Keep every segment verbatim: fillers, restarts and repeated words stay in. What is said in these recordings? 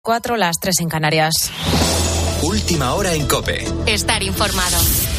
Cuatro, las tres en Canarias. Última hora en COPE. Estar informado.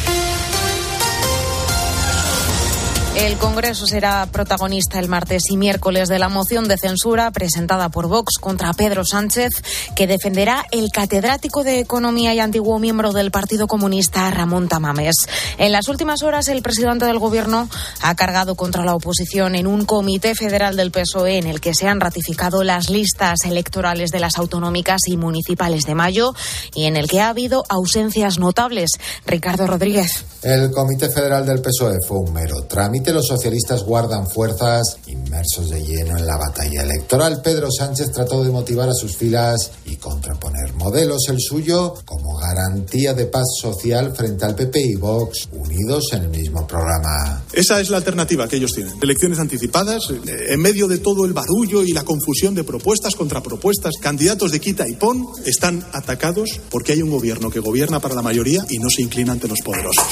El Congreso será protagonista el martes y miércoles de la moción de censura presentada por Vox contra Pedro Sánchez, que defenderá el catedrático de Economía y antiguo miembro del Partido Comunista, Ramón Tamames. En las últimas horas, el presidente del Gobierno ha cargado contra la oposición en un comité federal del P S O E en el que se han ratificado las listas electorales de las autonómicas y municipales de mayo y en el que ha habido ausencias notables. Ricardo Rodríguez. El comité federal del P S O E fue un mero trámite. Los socialistas guardan fuerzas, inmersos de lleno en la batalla electoral. Pedro Sánchez trató de motivar a sus filas y contraponer modelos, el suyo como garantía de paz social frente al P P y Vox, unidos en el mismo programa. Esa es la alternativa que ellos tienen. Elecciones anticipadas, en medio de todo el barullo y la confusión de propuestas contra propuestas, candidatos de quita y pon están atacados porque hay un gobierno que gobierna para la mayoría y no se inclina ante los poderosos.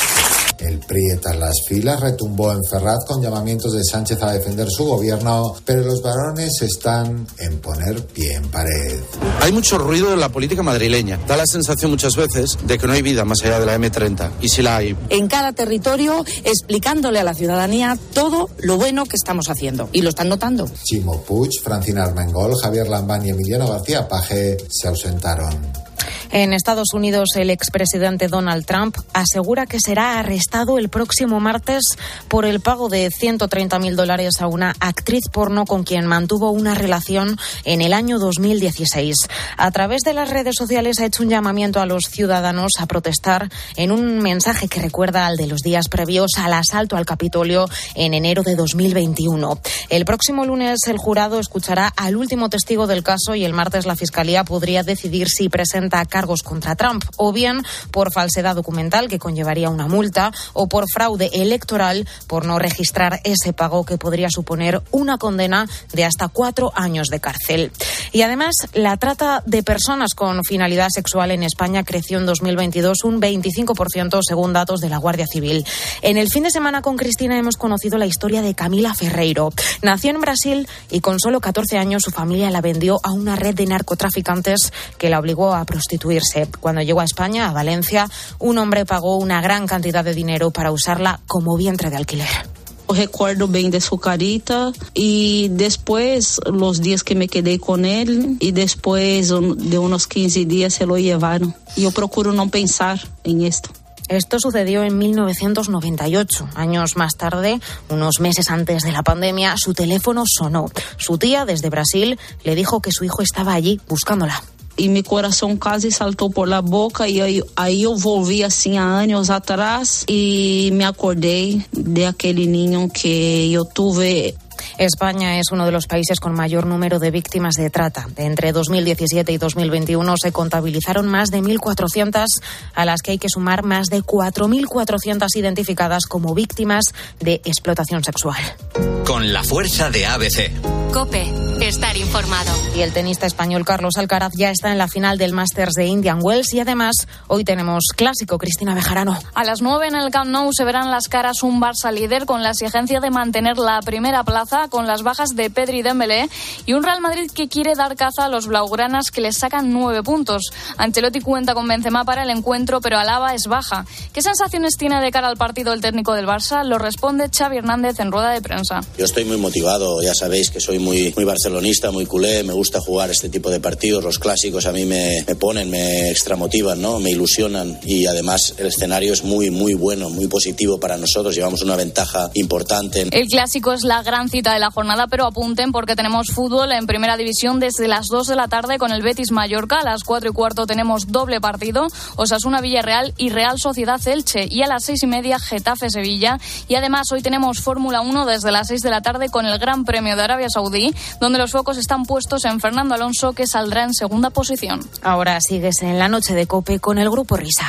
El P R I tras las filas retumbó en Ferraz con llamamientos de Sánchez a defender su gobierno, pero los varones están en poner pie en pared. Hay mucho ruido en la política madrileña. Da la sensación muchas veces de que no hay vida más allá de la eme treinta. Y si la hay. En cada territorio, explicándole a la ciudadanía todo lo bueno que estamos haciendo. Y lo están notando. Chimo Puig, Francina Armengol, Javier Lambán y Emiliano García Paje se ausentaron. En Estados Unidos, el expresidente Donald Trump asegura que será arrestado el próximo martes por el pago de ciento treinta mil dólares a una actriz porno con quien mantuvo una relación en el año dos mil dieciséis. A través de las redes sociales ha hecho un llamamiento a los ciudadanos a protestar en un mensaje que recuerda al de los días previos al asalto al Capitolio en enero de dos mil veintiuno. El próximo lunes el jurado escuchará al último testigo del caso y el martes la Fiscalía podría decidir si presenta cargos contra Trump, o bien por falsedad documental, que conllevaría una multa, o por fraude electoral por no registrar ese pago, que podría suponer una condena de hasta cuatro años de cárcel. Y además, la trata de personas con finalidad sexual en España creció en dos mil veintidós un veinticinco por ciento según datos de la Guardia Civil. En el fin de semana con Cristina hemos conocido la historia de Camila Ferreiro. Nació en Brasil y con solo catorce años su familia la vendió a una red de narcotraficantes que la obligó a prostituirse. Cuando llegó a España, a Valencia, un hombre pagó una gran cantidad de dinero para usarla como vientre de alquiler. Recuerdo bien de su carita y después los días que me quedé con él y después de unos quince días se lo llevaron. Yo procuro no pensar en esto. Esto sucedió en mil novecientos noventa y ocho. Años más tarde, unos meses antes de la pandemia, su teléfono sonó. Su tía, desde Brasil, le dijo que su hijo estaba allí buscándola. Y mi corazón casi saltó por la boca y ahí, ahí yo volví así a años atrás y me acordé de aquel niño que yo tuve. España es uno de los países con mayor número de víctimas de trata. Entre dos mil diecisiete y dos mil veintiuno se contabilizaron más de mil cuatrocientas, a las que hay que sumar más de cuatro mil cuatrocientas identificadas como víctimas de explotación sexual. Con la fuerza de A B C. COPE. Estar informado. Y el tenista español Carlos Alcaraz ya está en la final del Masters de Indian Wells y además hoy tenemos clásico. Cristina Bejarano. A las nueve en el Camp Nou se verán las caras un Barça líder con la exigencia de mantener la primera plaza con las bajas de Pedri y Dembélé y un Real Madrid que quiere dar caza a los blaugranas que les sacan nueve puntos. Ancelotti cuenta con Benzema para el encuentro, pero Alaba es baja. ¿Qué sensaciones tiene de cara al partido el técnico del Barça? Lo responde Xavi Hernández en rueda de prensa. Yo estoy muy motivado, ya sabéis que soy muy, muy barcelonista, muy culé, me gusta jugar este tipo de partidos, los clásicos a mí me, me ponen, me extramotivan, ¿no? Me ilusionan y además el escenario es muy, muy bueno, muy positivo para nosotros, llevamos una ventaja importante. El clásico es la gran cita de la jornada, pero apunten porque tenemos fútbol en primera división desde las dos de la tarde con el Betis Mallorca, a las cuatro y cuarto tenemos doble partido, Osasuna Villarreal y Real Sociedad Elche, y a las seis y media Getafe Sevilla, y además hoy tenemos Fórmula uno desde las seis de la tarde con el Gran Premio de Arabia Saudí, donde los focos están puestos en Fernando Alonso, que saldrá en segunda posición. Ahora sigues en la noche de COPE con el Grupo Risa.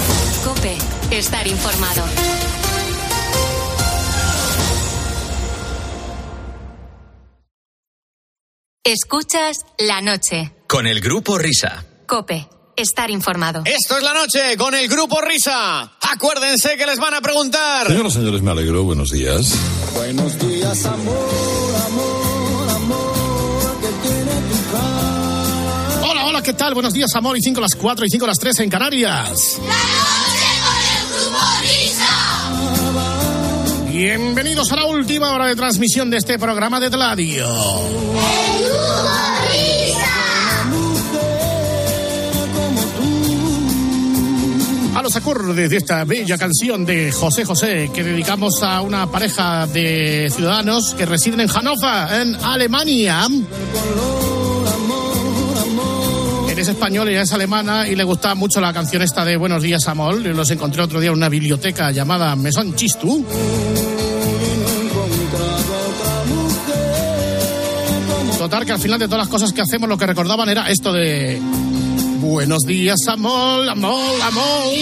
COPE. Estar informado. Escuchas La Noche. Con el Grupo Risa. COPE. Estar informado. Esto es La Noche con el Grupo Risa. Acuérdense que les van a preguntar. Señoras y señores, me alegro. Buenos días. Buenos días, amor, amor, amor, que tiene tu cara. Hola, Hola, hola, ¿qué tal? Buenos días, amor. Y cinco las cuatro y cinco las tres en Canarias. La noche con el Grupo Risa. Bienvenidos a la última hora de transmisión de este programa de radio. El Grupo Risa. A los acordes de esta bella canción de José José, que dedicamos a una pareja de ciudadanos que residen en Hannover, en Alemania. Él es español, ella es alemana y le gusta mucho la canción esta de Buenos días, amor. Los encontré otro día en una biblioteca llamada Maison Chistu. Total, que al final de todas las cosas que hacemos lo que recordaban era esto de Buenos días, amor, amor, amor.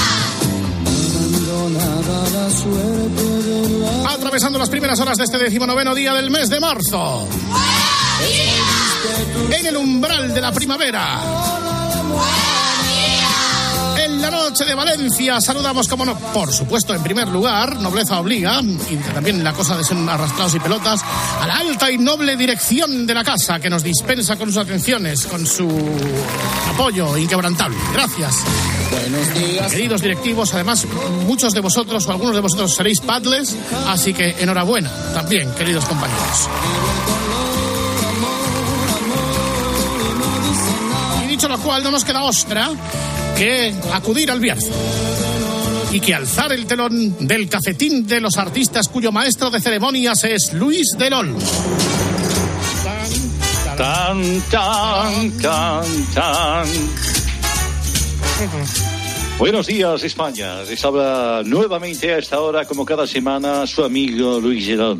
Atravesando las primeras horas de este decimonoveno día del mes de marzo. En el umbral de la primavera. En la noche de Valencia saludamos, como no, por supuesto, en primer lugar, nobleza obliga, y también la cosa de ser arrastrados y pelotas, a la alta y noble dirección de la casa, que nos dispensa con sus atenciones, con su apoyo inquebrantable. Gracias. Buenos días. Queridos directivos, además, muchos de vosotros o algunos de vosotros seréis padres, así que enhorabuena también, queridos compañeros. Y dicho lo cual, no nos queda ostra que acudir al Bierzo y que alzar el telón del cafetín de los artistas, cuyo maestro de ceremonias es Luis Delol. Tan, tan, tan, tan. Buenos días, España. Les habla nuevamente a esta hora, como cada semana, su amigo Luis Delol.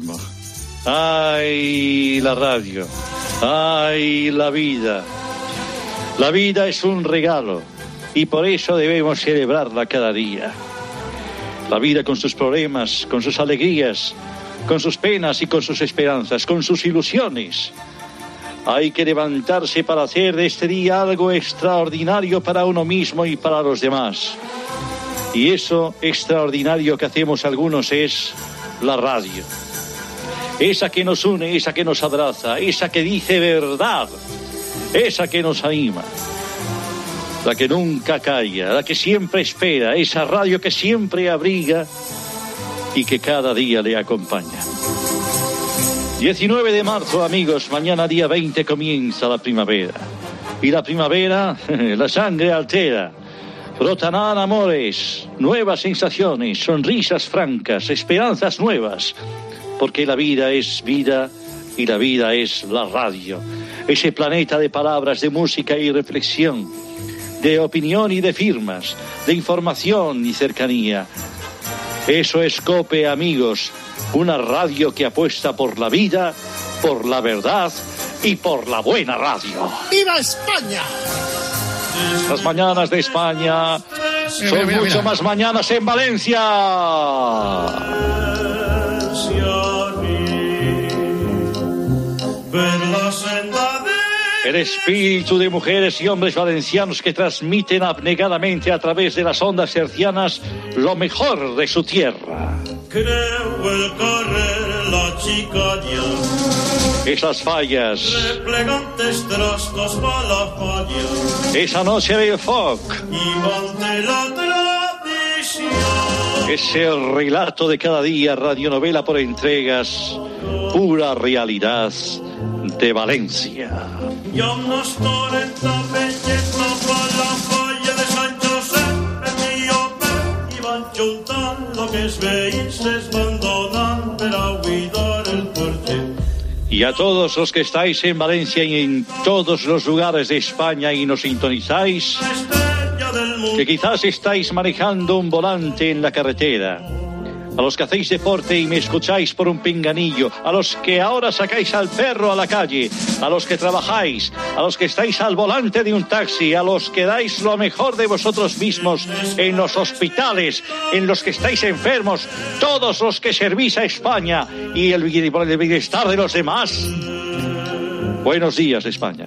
Ay, la radio. Ay, la vida. La vida es un regalo y por eso debemos celebrarla cada día. La vida con sus problemas, con sus alegrías, con sus penas y con sus esperanzas, con sus ilusiones. Hay que levantarse para hacer de este día algo extraordinario para uno mismo y para los demás. Y eso extraordinario que hacemos algunos es la radio. Esa que nos une, esa que nos abraza, esa que dice verdad, esa que nos anima. La que nunca calla, la que siempre espera, esa radio que siempre abriga y que cada día le acompaña. diecinueve de marzo, amigos, mañana día veinte comienza la primavera. Y la primavera, la sangre altera. Brotarán amores, nuevas sensaciones, sonrisas francas, esperanzas nuevas. Porque la vida es vida y la vida es la radio. Ese planeta de palabras, de música y reflexión, de opinión y de firmas, de información y cercanía. Eso es COPE, amigos, una radio que apuesta por la vida, por la verdad y por la buena radio. ¡Viva España! Las mañanas de España son mira, mira, mucho mira. más mañanas en Valencia. El espíritu de mujeres y hombres valencianos que transmiten abnegadamente a través de las ondas hercianas lo mejor de su tierra. Esas fallas, esa noche del folk, ese relato de cada día, radionovela por entregas, pura realidad de Valencia. Y a todos los que estáis en Valencia y en todos los lugares de España y nos sintonizáis, que quizás estáis manejando un volante en la carretera, a los que hacéis deporte y me escucháis por un pinganillo, a los que ahora sacáis al perro a la calle, a los que trabajáis, a los que estáis al volante de un taxi, a los que dais lo mejor de vosotros mismos en los hospitales, en los que estáis enfermos, todos los que servís a España y el bienestar de los demás. Buenos días, España.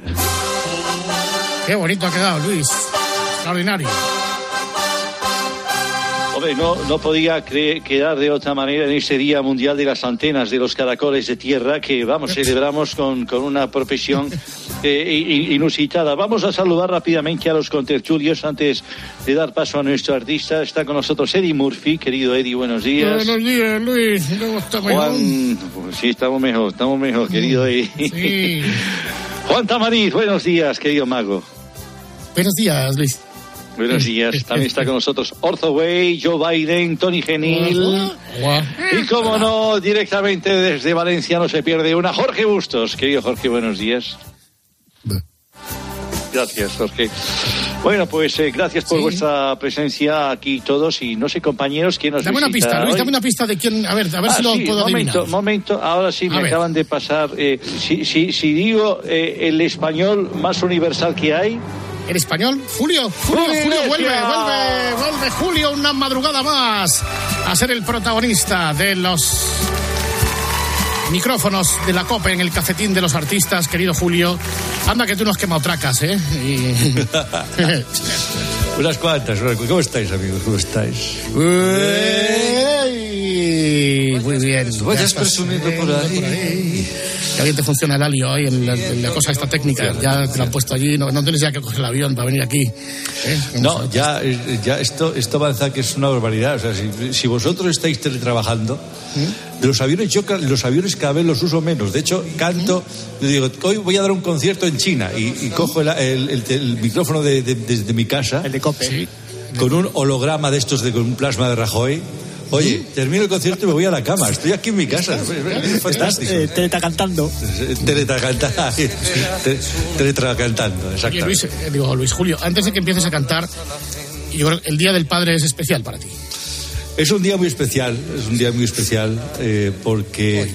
Qué bonito ha quedado, Luis. Extraordinario. Hombre, no, no podía cre- quedar de otra manera en ese Día Mundial de las Antenas de los Caracoles de Tierra que, vamos, celebramos con, con una profesión eh, inusitada. Vamos a saludar rápidamente a los contertulios antes de dar paso a nuestro artista. Está con nosotros Eddie Murphy. Querido Eddie, buenos días. Buenos días, Luis. ¿Cómo está mejor? Juan, sí, estamos mejor, estamos mejor, querido Eddie. Sí. Juan Tamariz, buenos días, querido mago. Buenos días, Luis. Buenos días. También está con nosotros Orzo Way, Joe Biden, Tony Genil. Y como no, directamente desde Valencia no se pierde una, Jorge Bustos. Querido Jorge, buenos días. Gracias, Jorge. Bueno, pues eh, gracias por sí. vuestra presencia aquí todos y no sé, compañeros, ¿quién nos Dame una visita pista, Luis, hoy? dame una pista de quién, a ver, a ver ah, si lo sí, puedo momento, adivinar. Momento, ahora sí me a acaban ver. de pasar. Eh, si, si, si digo eh, el español más universal que hay... ¿El español? Julio, Julio, Julio, Julio, vuelve, Iglesias. vuelve, vuelve Julio una madrugada más a ser el protagonista de los micrófonos de la COPE en el cafetín de los artistas, querido Julio. Anda que tú no has quemado tracas, ¿eh? Y... Unas cuantas. ¿Cómo estáis, amigos? ¿Cómo estáis? Uy, muy bien. Tú vayas presumiendo por ahí. por ahí. Ya bien te funciona el alio ahí en la, en la cosa esta técnica. Ya te lo han puesto allí. No, no tienes ya que coger el avión para venir aquí. ¿Eh? No, ya, ya esto, esto avanza que es una barbaridad. O sea, si, si vosotros estáis teletrabajando, ¿Mm? de los aviones, yo los aviones cada vez los uso menos. De hecho, canto, ¿Mm? digo, hoy voy a dar un concierto en China y, y cojo el, el, el, el micrófono de, de, desde mi casa. El de COPE. Sí. Con un holograma de estos, de, con un plasma de Rajoy. Oye, termino el concierto y me voy a la cama. Estoy aquí en mi casa. Es fantástico. Estás eh, teletacantando. Teletacantando. Teletacantando, exacto. Oye, Luis, eh, digo, Luis Julio, antes de que empieces a cantar, yo creo que el Día del Padre es especial para ti. Es un día muy especial, es un día muy especial eh, porque...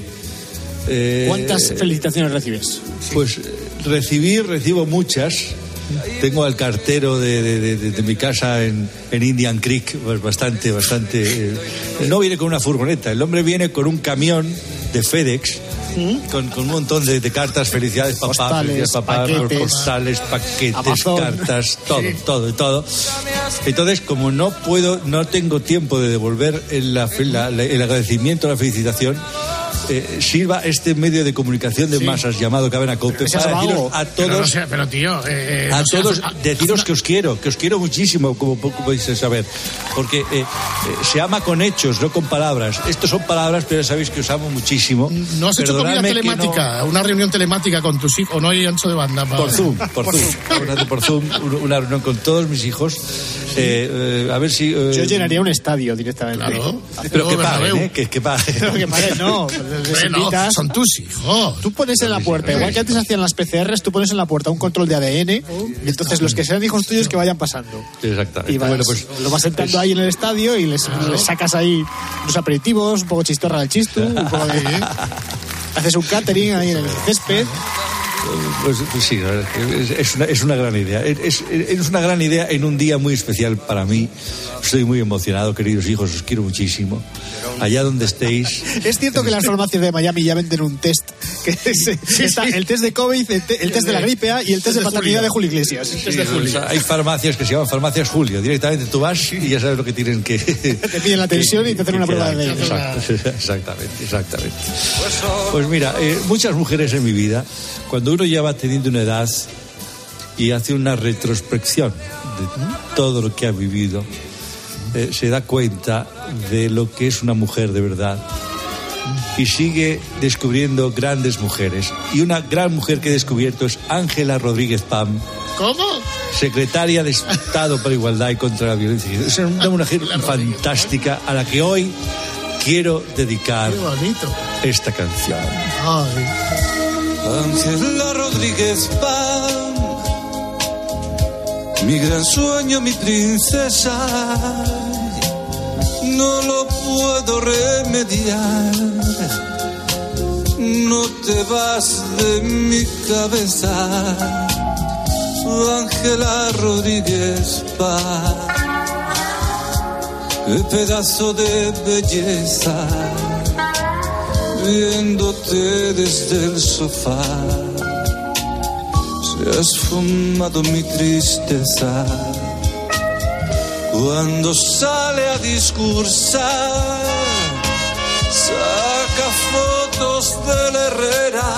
Eh, ¿Cuántas felicitaciones recibes? Pues recibir, recibo muchas. Tengo al cartero de, de, de, de mi casa en, en Indian Creek, pues bastante, bastante... Eh, no viene con una furgoneta, el hombre viene con un camión de FedEx, ¿Mm? con, con un montón de, de cartas, felicidades papá, postales, felicidades papá, paquetes, postales, paquetes, Amazon. Cartas, todo, sí. todo, todo. Entonces, como no puedo, no tengo tiempo de devolver el, la, la, el agradecimiento, la felicitación, Eh, sirva este medio de comunicación de sí. masas llamado Cadena COPE para deciros a todos, pero, no sé, pero tío, eh, a no todos seas, deciros una... que os quiero, que os quiero muchísimo, como poco podéis saber, porque eh, eh, se ama con hechos, no con palabras. Estos son palabras, pero ya sabéis que os amo muchísimo. ¿No has hecho comida telemática, no... una reunión telemática con tus hijos, o no hay ancho de banda? Para... Por Zoom, por, por Zoom, Zoom. por Zoom, una reunión con todos mis hijos. Eh, eh, a ver si eh... yo llenaría un estadio directamente. Claro. Pero que paguen, ¿eh? Que, que paguen. Pero que paguen, no. Bueno, son tus hijos. Tú pones en la puerta, igual que antes hacían las P C Rs, tú pones en la puerta un control de A D N y entonces los que sean hijos tuyos que vayan pasando. Exactamente. Y vas, bueno, pues, lo vas sentando pues, ahí en el estadio y les, claro. les sacas ahí los aperitivos, un poco chistorra del chistu, un poco de... haces un catering ahí en el césped. Pues, pues sí, es, es, una, es una gran idea. Es, es una gran idea en un día muy especial para mí. Estoy muy emocionado, queridos hijos, os quiero muchísimo. Allá donde estéis. Es cierto que las farmacias de Miami ya venden un test, que es, sí, está sí. el test de COVID, el, te, el test de la gripe A y el test de paternidad de Julio Iglesias. Sí, de Julio. O sea, hay farmacias que se llaman farmacias Julio. Directamente tú vas y ya sabes lo que tienen que... Te piden la tensión que, y te hacen una prueba de... Exacto, exactamente, exactamente. Pues mira, eh, muchas mujeres en mi vida, cuando uno ya va teniendo una edad y hace una retrospección de todo lo que ha vivido, eh, se da cuenta de lo que es una mujer de verdad y sigue descubriendo grandes mujeres. Y una gran mujer que he descubierto es Ángela Rodríguez Pam. ¿Cómo? Secretaria de Estado para Igualdad y contra la Violencia. Es una mujer fantástica a la que hoy quiero dedicar esta canción. Ay. Ángela Rodríguez Pam, mi gran sueño, mi princesa, no lo puedo remediar, no te vas de mi cabeza, Ángela Rodríguez Pam, qué pedazo de belleza, viéndote desde el sofá, se ha esfumado mi tristeza, Cuando sale a discursar, saca fotos de la Herrera,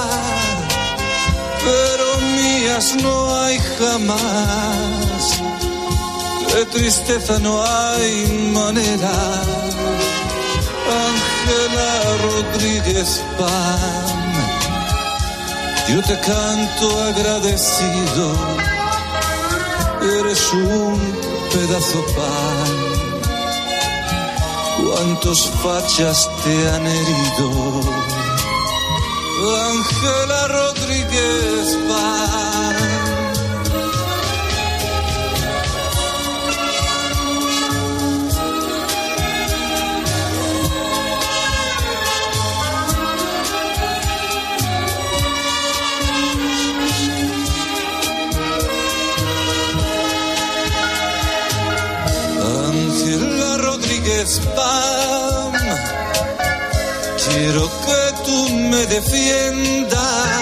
pero mías no hay jamás. De tristeza no hay manera. Ángela Rodríguez Pan, yo te canto agradecido. Eres un pedazo pan. ¿Cuántos fachas te han herido? Ángela Rodríguez Pan. Ángela Rodríguez Pam, quiero que tú me defiendas.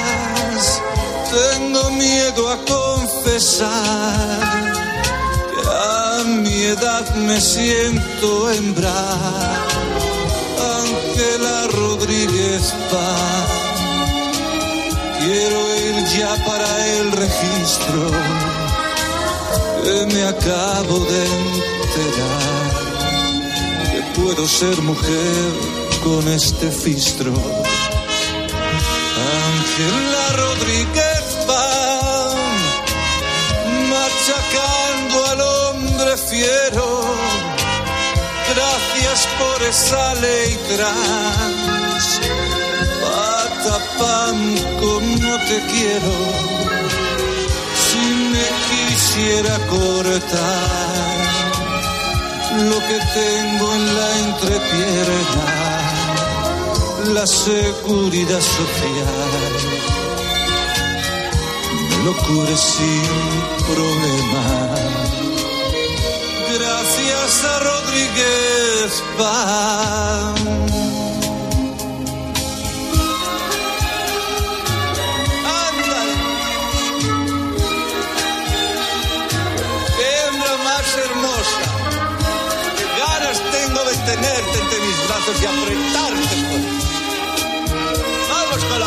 Tengo miedo a confesar que a mi edad me siento hembra. Ángela Rodríguez Pam, quiero ir ya para el registro, que me acabo de enterar que puedo ser mujer con este fistro. Ángela Rodríguez Pam, machacando al hombre fiero. Gracias por esa ley trans. Patapam, como te quiero. Si me quisiera cortar lo que tengo en la entrepierna, la seguridad social me lo cubre sin problema. Gracias a Rodríguez Pam. Tenerte entre mis brazos y apretarte fuerte. Vamos con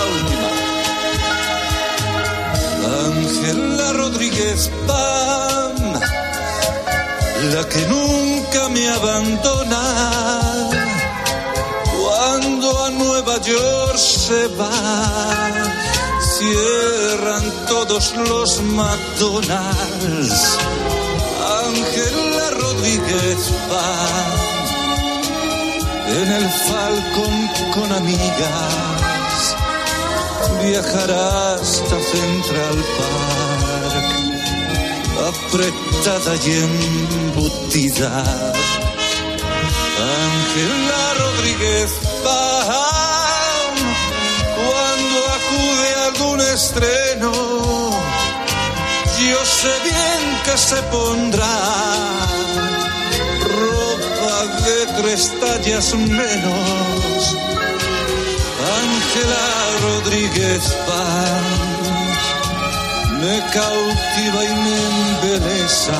la última. Ángela Rodríguez Pam, la que nunca me abandona. Cuando a Nueva York se va, cierran todos los McDonald's. Ángela Rodríguez Pam, en el Falcon con amigas, viajará hasta Central Park, apretada y embutida. Ángela Rodríguez Pam, cuando acude a algún estreno, yo sé bien que se pondrá de tres tallas menos. Ángela Rodríguez Pam me cautiva y me embeleza.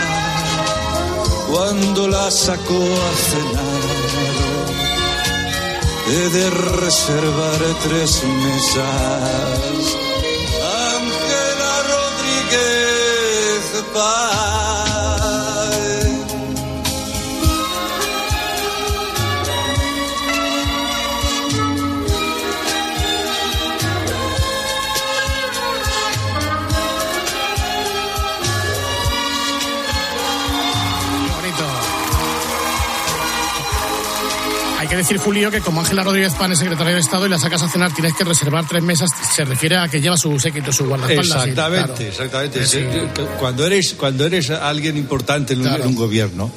Cuando la sacó a cenar, he de reservar tres mesas. Ángela Rodríguez Pam. Hay que decir, Julio, que como Ángela Rodríguez Pam es secretaria de Estado y la sacas a cenar, tienes que reservar tres mesas. Se refiere a que lleva su séquito, su guardaespaldas. Exactamente, y, claro. exactamente. Sí. Cuando eres, cuando eres alguien importante en un, claro. en un gobierno,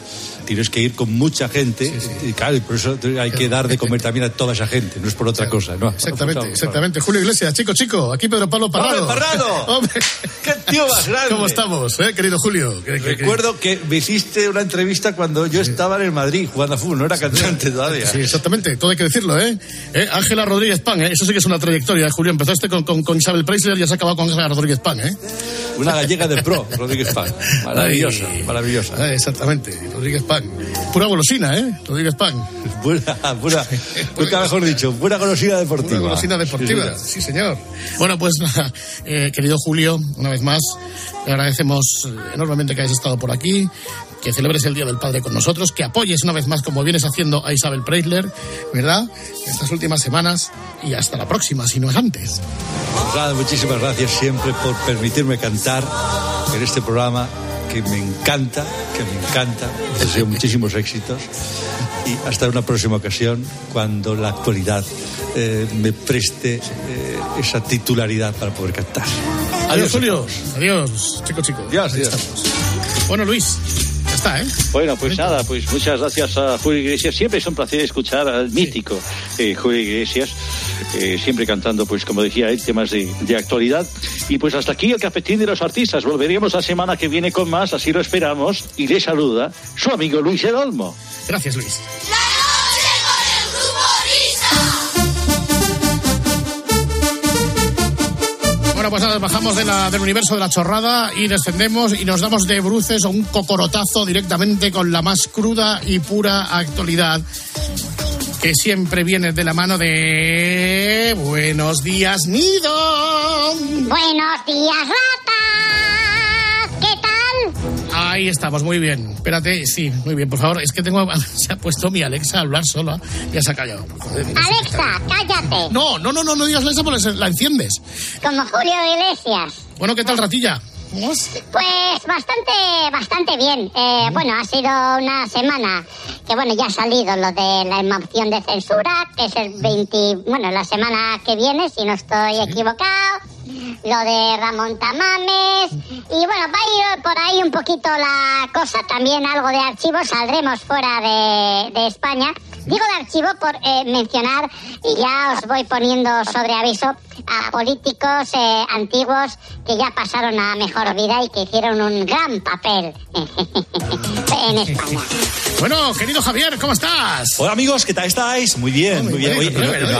tienes que ir con mucha gente, sí, sí. y claro, por eso hay que dar de comer también a toda esa gente, no es por otra cosa, ¿no? Exactamente, no, exactamente. Julio Iglesias, chico, chico, aquí Pedro Pablo Parrado. ¡Hombre, Parrado! ¡Hombre! ¡Qué tío más grande! ¿Cómo estamos, eh, querido Julio? ¿Qué, qué, Recuerdo qué? que me hiciste una entrevista cuando yo estaba en el Madrid jugando a fútbol, no era cantante todavía. Sí, exactamente, todo hay que decirlo, ¿eh? ¿Eh? Ángela Rodríguez Pan, ¿eh? Eso sí que es una trayectoria, Julio. Empezaste con, con, con Isabel Preisler y has acabado con Ángela Rodríguez Pan, ¿eh? Una gallega de pro, Rodríguez Pan. Maravillosa, Ay, maravillosa. Ay, exactamente, Rodríguez Pan. Pura golosina, ¿eh? Rodríguez Pan. Pura, pura, nunca mejor dicho, pura golosina deportiva. Pura golosina deportiva, sí, sí señor. Bueno, pues nada, eh, querido Julio, una vez más, te agradecemos enormemente que hayas estado por aquí, que celebres el Día del Padre con nosotros, que apoyes una vez más, como vienes haciendo, a Isabel Preisler, ¿verdad? Estas últimas semanas, y hasta la próxima, si no es antes. Nada, muchísimas gracias siempre por permitirme cantar en este programa que me encanta, que me encanta. Deseo muchísimos éxitos y hasta una próxima ocasión cuando la actualidad eh, me preste eh, esa titularidad para poder cantar. Adiós, Adiós Julio. Adiós, chico, chico. Adiós, adiós. Bueno, Luis. Está, ¿eh? Bueno, pues nada, pues muchas gracias a Julio Iglesias. Siempre es un placer escuchar al mítico eh, Julio Iglesias, eh, siempre cantando, pues como decía él, temas de, de actualidad. Y pues hasta aquí el cafetín de los artistas. Volveremos la semana que viene con más, así lo esperamos. Y le saluda su amigo Luis El Olmo. Gracias, Luis. Bueno, pues nada, bajamos de la, del universo de la chorrada y descendemos y nos damos de bruces o un cocorotazo directamente con la más cruda y pura actualidad, que siempre viene de la mano de... Buenos días, Nido. Buenos días, rata. ¿Qué tal? Ahí estamos, muy bien. Espérate, sí, muy bien, por favor. Es que tengo... Se ha puesto mi Alexa a hablar sola. Ya se ha callado. Joder, Alexa, cállate. No, no, no, no, no digas Alexa porque la enciendes. Como Julio Iglesias. Bueno, ¿qué tal, ratilla? Pues bastante, bastante bien. Eh, bueno, ha sido una semana que, bueno, ya ha salido lo de la moción de censura, que es el veinte... Bueno, la semana que viene, si no estoy equivocado. Lo de Ramón Tamames. Y bueno, va a ir por ahí un poquito la cosa. También algo de archivos. Saldremos fuera de, de España. Digo de archivo por eh, mencionar, y ya os voy poniendo sobre aviso, a políticos eh, antiguos que ya pasaron a mejor vida y que hicieron un gran papel en España. Bueno, querido Javier, ¿cómo estás? Hola amigos, ¿qué tal estáis? Muy bien, muy bien. Oye,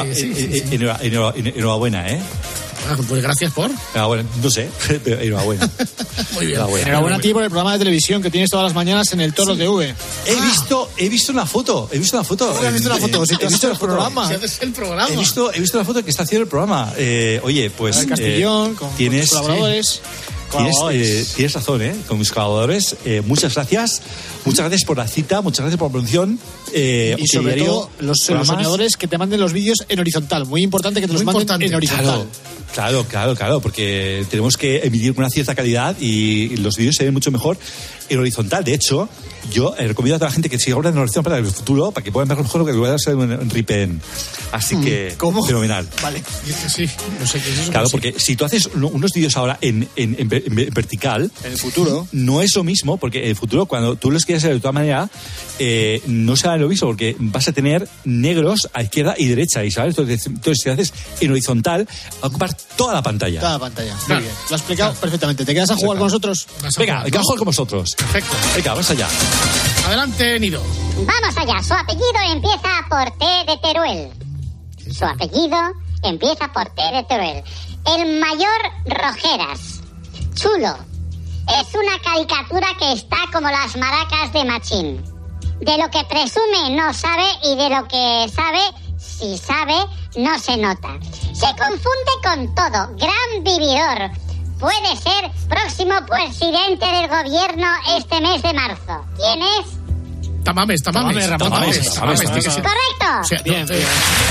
enhorabuena, ¿eh? Ah, pues gracias por... Enhorabuena, no sé, pero enhorabuena. Muy bien. Enhorabuena, enhorabuena a ti por el programa de televisión que tienes todas las mañanas en el Toro sí. T V. He visto, he visto una foto, he visto una foto. ¿Has visto una foto? Si te has visto el programa. Si haces el programa. He visto, he visto la foto que está haciendo el programa. Eh, oye, pues... El Castellón, eh, con, tienes, con tus colaboradores. Tienes, eh, tienes razón, ¿eh? Con mis colaboradores. Eh, muchas gracias. Muchas gracias por la cita, muchas gracias por la producción. Eh, y sobre todo, los, los soñadores que te manden los vídeos en horizontal. Muy importante que te los Muy manden importante. en horizontal. Claro. Claro, claro, claro, porque tenemos que emitir con una cierta calidad y los vídeos se ven mucho mejor en horizontal. De hecho, yo recomiendo a toda la gente que siga ahora en horizontal para el futuro, para que puedan ver mejor lo que voy a hacer en Ripen. Así que, ¿cómo? Fenomenal. Vale, sí, no sé qué es eso. Claro, porque sí. si tú haces unos vídeos ahora en, en, en, en vertical, en el futuro, no es lo mismo, porque en el futuro, cuando tú los quieres hacer de toda manera, eh, no será lo mismo, porque vas a tener negros a izquierda y derecha, y ¿sabes? Entonces, entonces si haces en horizontal, va a ocupar toda la pantalla. Toda la pantalla. Muy claro. bien. Lo has explicado claro. perfectamente. ¿Te quedas a jugar con nosotros? Venga, hay que jugar con vosotros. Perfecto. Venga, vamos allá. Adelante, Nido. Vamos allá. Su apellido empieza por T de Teruel. Su apellido empieza por T de Teruel. El mayor Rojeras. Chulo. Es una caricatura que está como las maracas de Machín. De lo que presume no sabe y de lo que sabe, si sabe, no se nota. Se confunde con todo. Gran vividor. Puede ser próximo presidente del gobierno este mes de marzo. ¿Quién es? Tamames, Tamames. Tamames, Tamames. Tamames. ¿Correcto? O sea, bien, bien.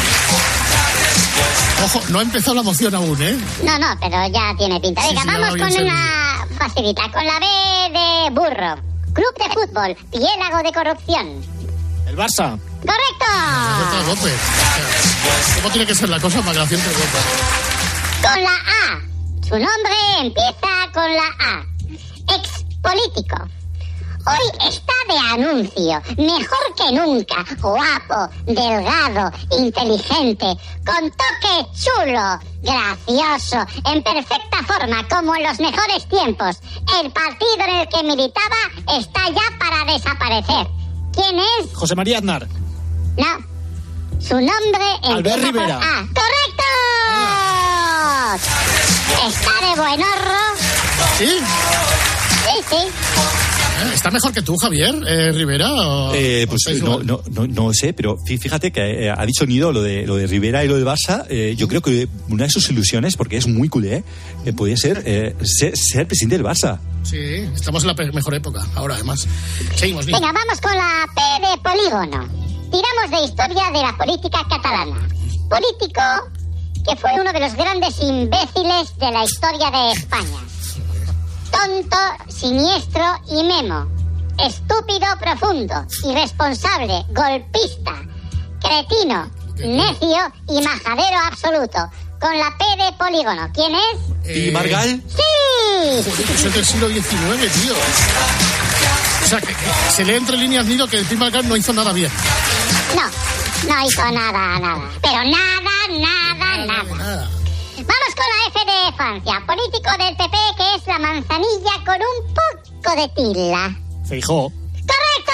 Ojo, no ha empezado la moción aún, ¿eh? No, no, pero ya tiene pinta. Venga, sí, sí, vamos con una facilita. Con la B de burro. Club de fútbol. Piélago de corrupción. El Barça. ¡Correcto! ¿Cómo tiene que ser la cosa para que la gente vote? Con la A. Su nombre empieza con la A. Ex político. Hoy está de anuncio, mejor que nunca, guapo, delgado, inteligente, con toque chulo, gracioso, en perfecta forma, como en los mejores tiempos. El partido en el que militaba está ya para desaparecer. ¿Quién es? José María Aznar. No. Su nombre Albert empieza por Rivera. A. ¡Correcto! Ah. Está de buenorro. ¿Sí? Sí, sí. ¿Está mejor que tú, Javier eh, Rivera? O, eh, pues o no, no, no, no sé, pero fíjate que eh, ha dicho Nido lo de lo de Rivera y lo del Barça. Eh, yo creo que una de sus ilusiones, porque es muy culé, eh, podría ser, eh, ser ser presidente del Barça. Sí, estamos en la mejor época, ahora además. Seguimos, Nido. Venga, vamos con la P de polígono. Tiramos de historia de la política catalana. Político que fue uno de los grandes imbéciles de la historia de España. Tonto, siniestro y memo. Estúpido profundo, irresponsable, golpista, cretino, necio y majadero absoluto. Con la P de polígono. ¿Quién es? ¿Y Margal? ¡Sí! Joder, pues es del siglo diecinueve, tío. O sea, que, que se lee entre líneas, Nido, que el Pi Margal no hizo nada bien. No, no hizo nada, nada. Pero nada, nada, nada. nada. Vamos con la F de Francia. Político del P P que es la manzanilla con un poco de tila. Feijóo. ¡Correcto!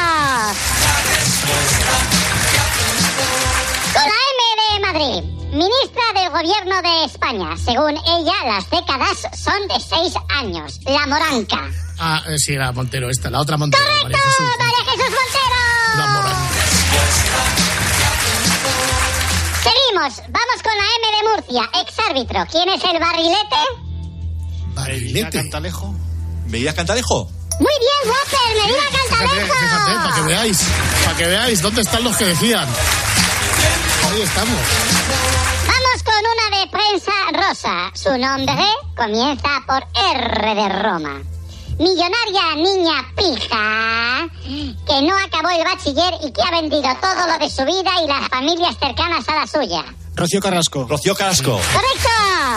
Con la M de Madrid. Ministra del Gobierno de España. Según ella, las décadas son de seis años. La Moranca. Ah, eh, sí, la Montero esta, la otra Montero. ¡Correcto! María Jesús, María Jesús Montero. La Moranca. Seguimos. Vamos con la M de Murcia. Exárbitro. ¿Quién es el barrilete? Barrilete. Cantalejo. ¿Medida Cantalejo? Muy bien, Whopper. Medina Cantalejo. Fíjate, fíjate, para que veáis, para que veáis dónde están los que decían. Ahí estamos. Vamos con una de prensa rosa. Su nombre comienza por R de Roma. Millonaria niña pija que no acabó el bachiller y que ha vendido todo lo de su vida y las familias cercanas a la suya. Rocío Carrasco. Rocío Carrasco. ¡Correcto!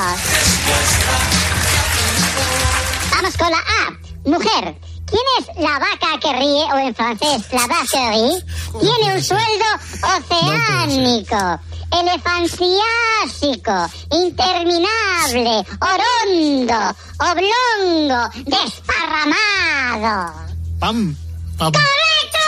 Vamos con la A. Mujer. ¿Quién es la vaca que ríe, o en francés, la vache rit? Tiene un sueldo oceánico, elefanciásico, interminable, orondo, oblongo, desparramado. Pam. Pam. ¡Correcto!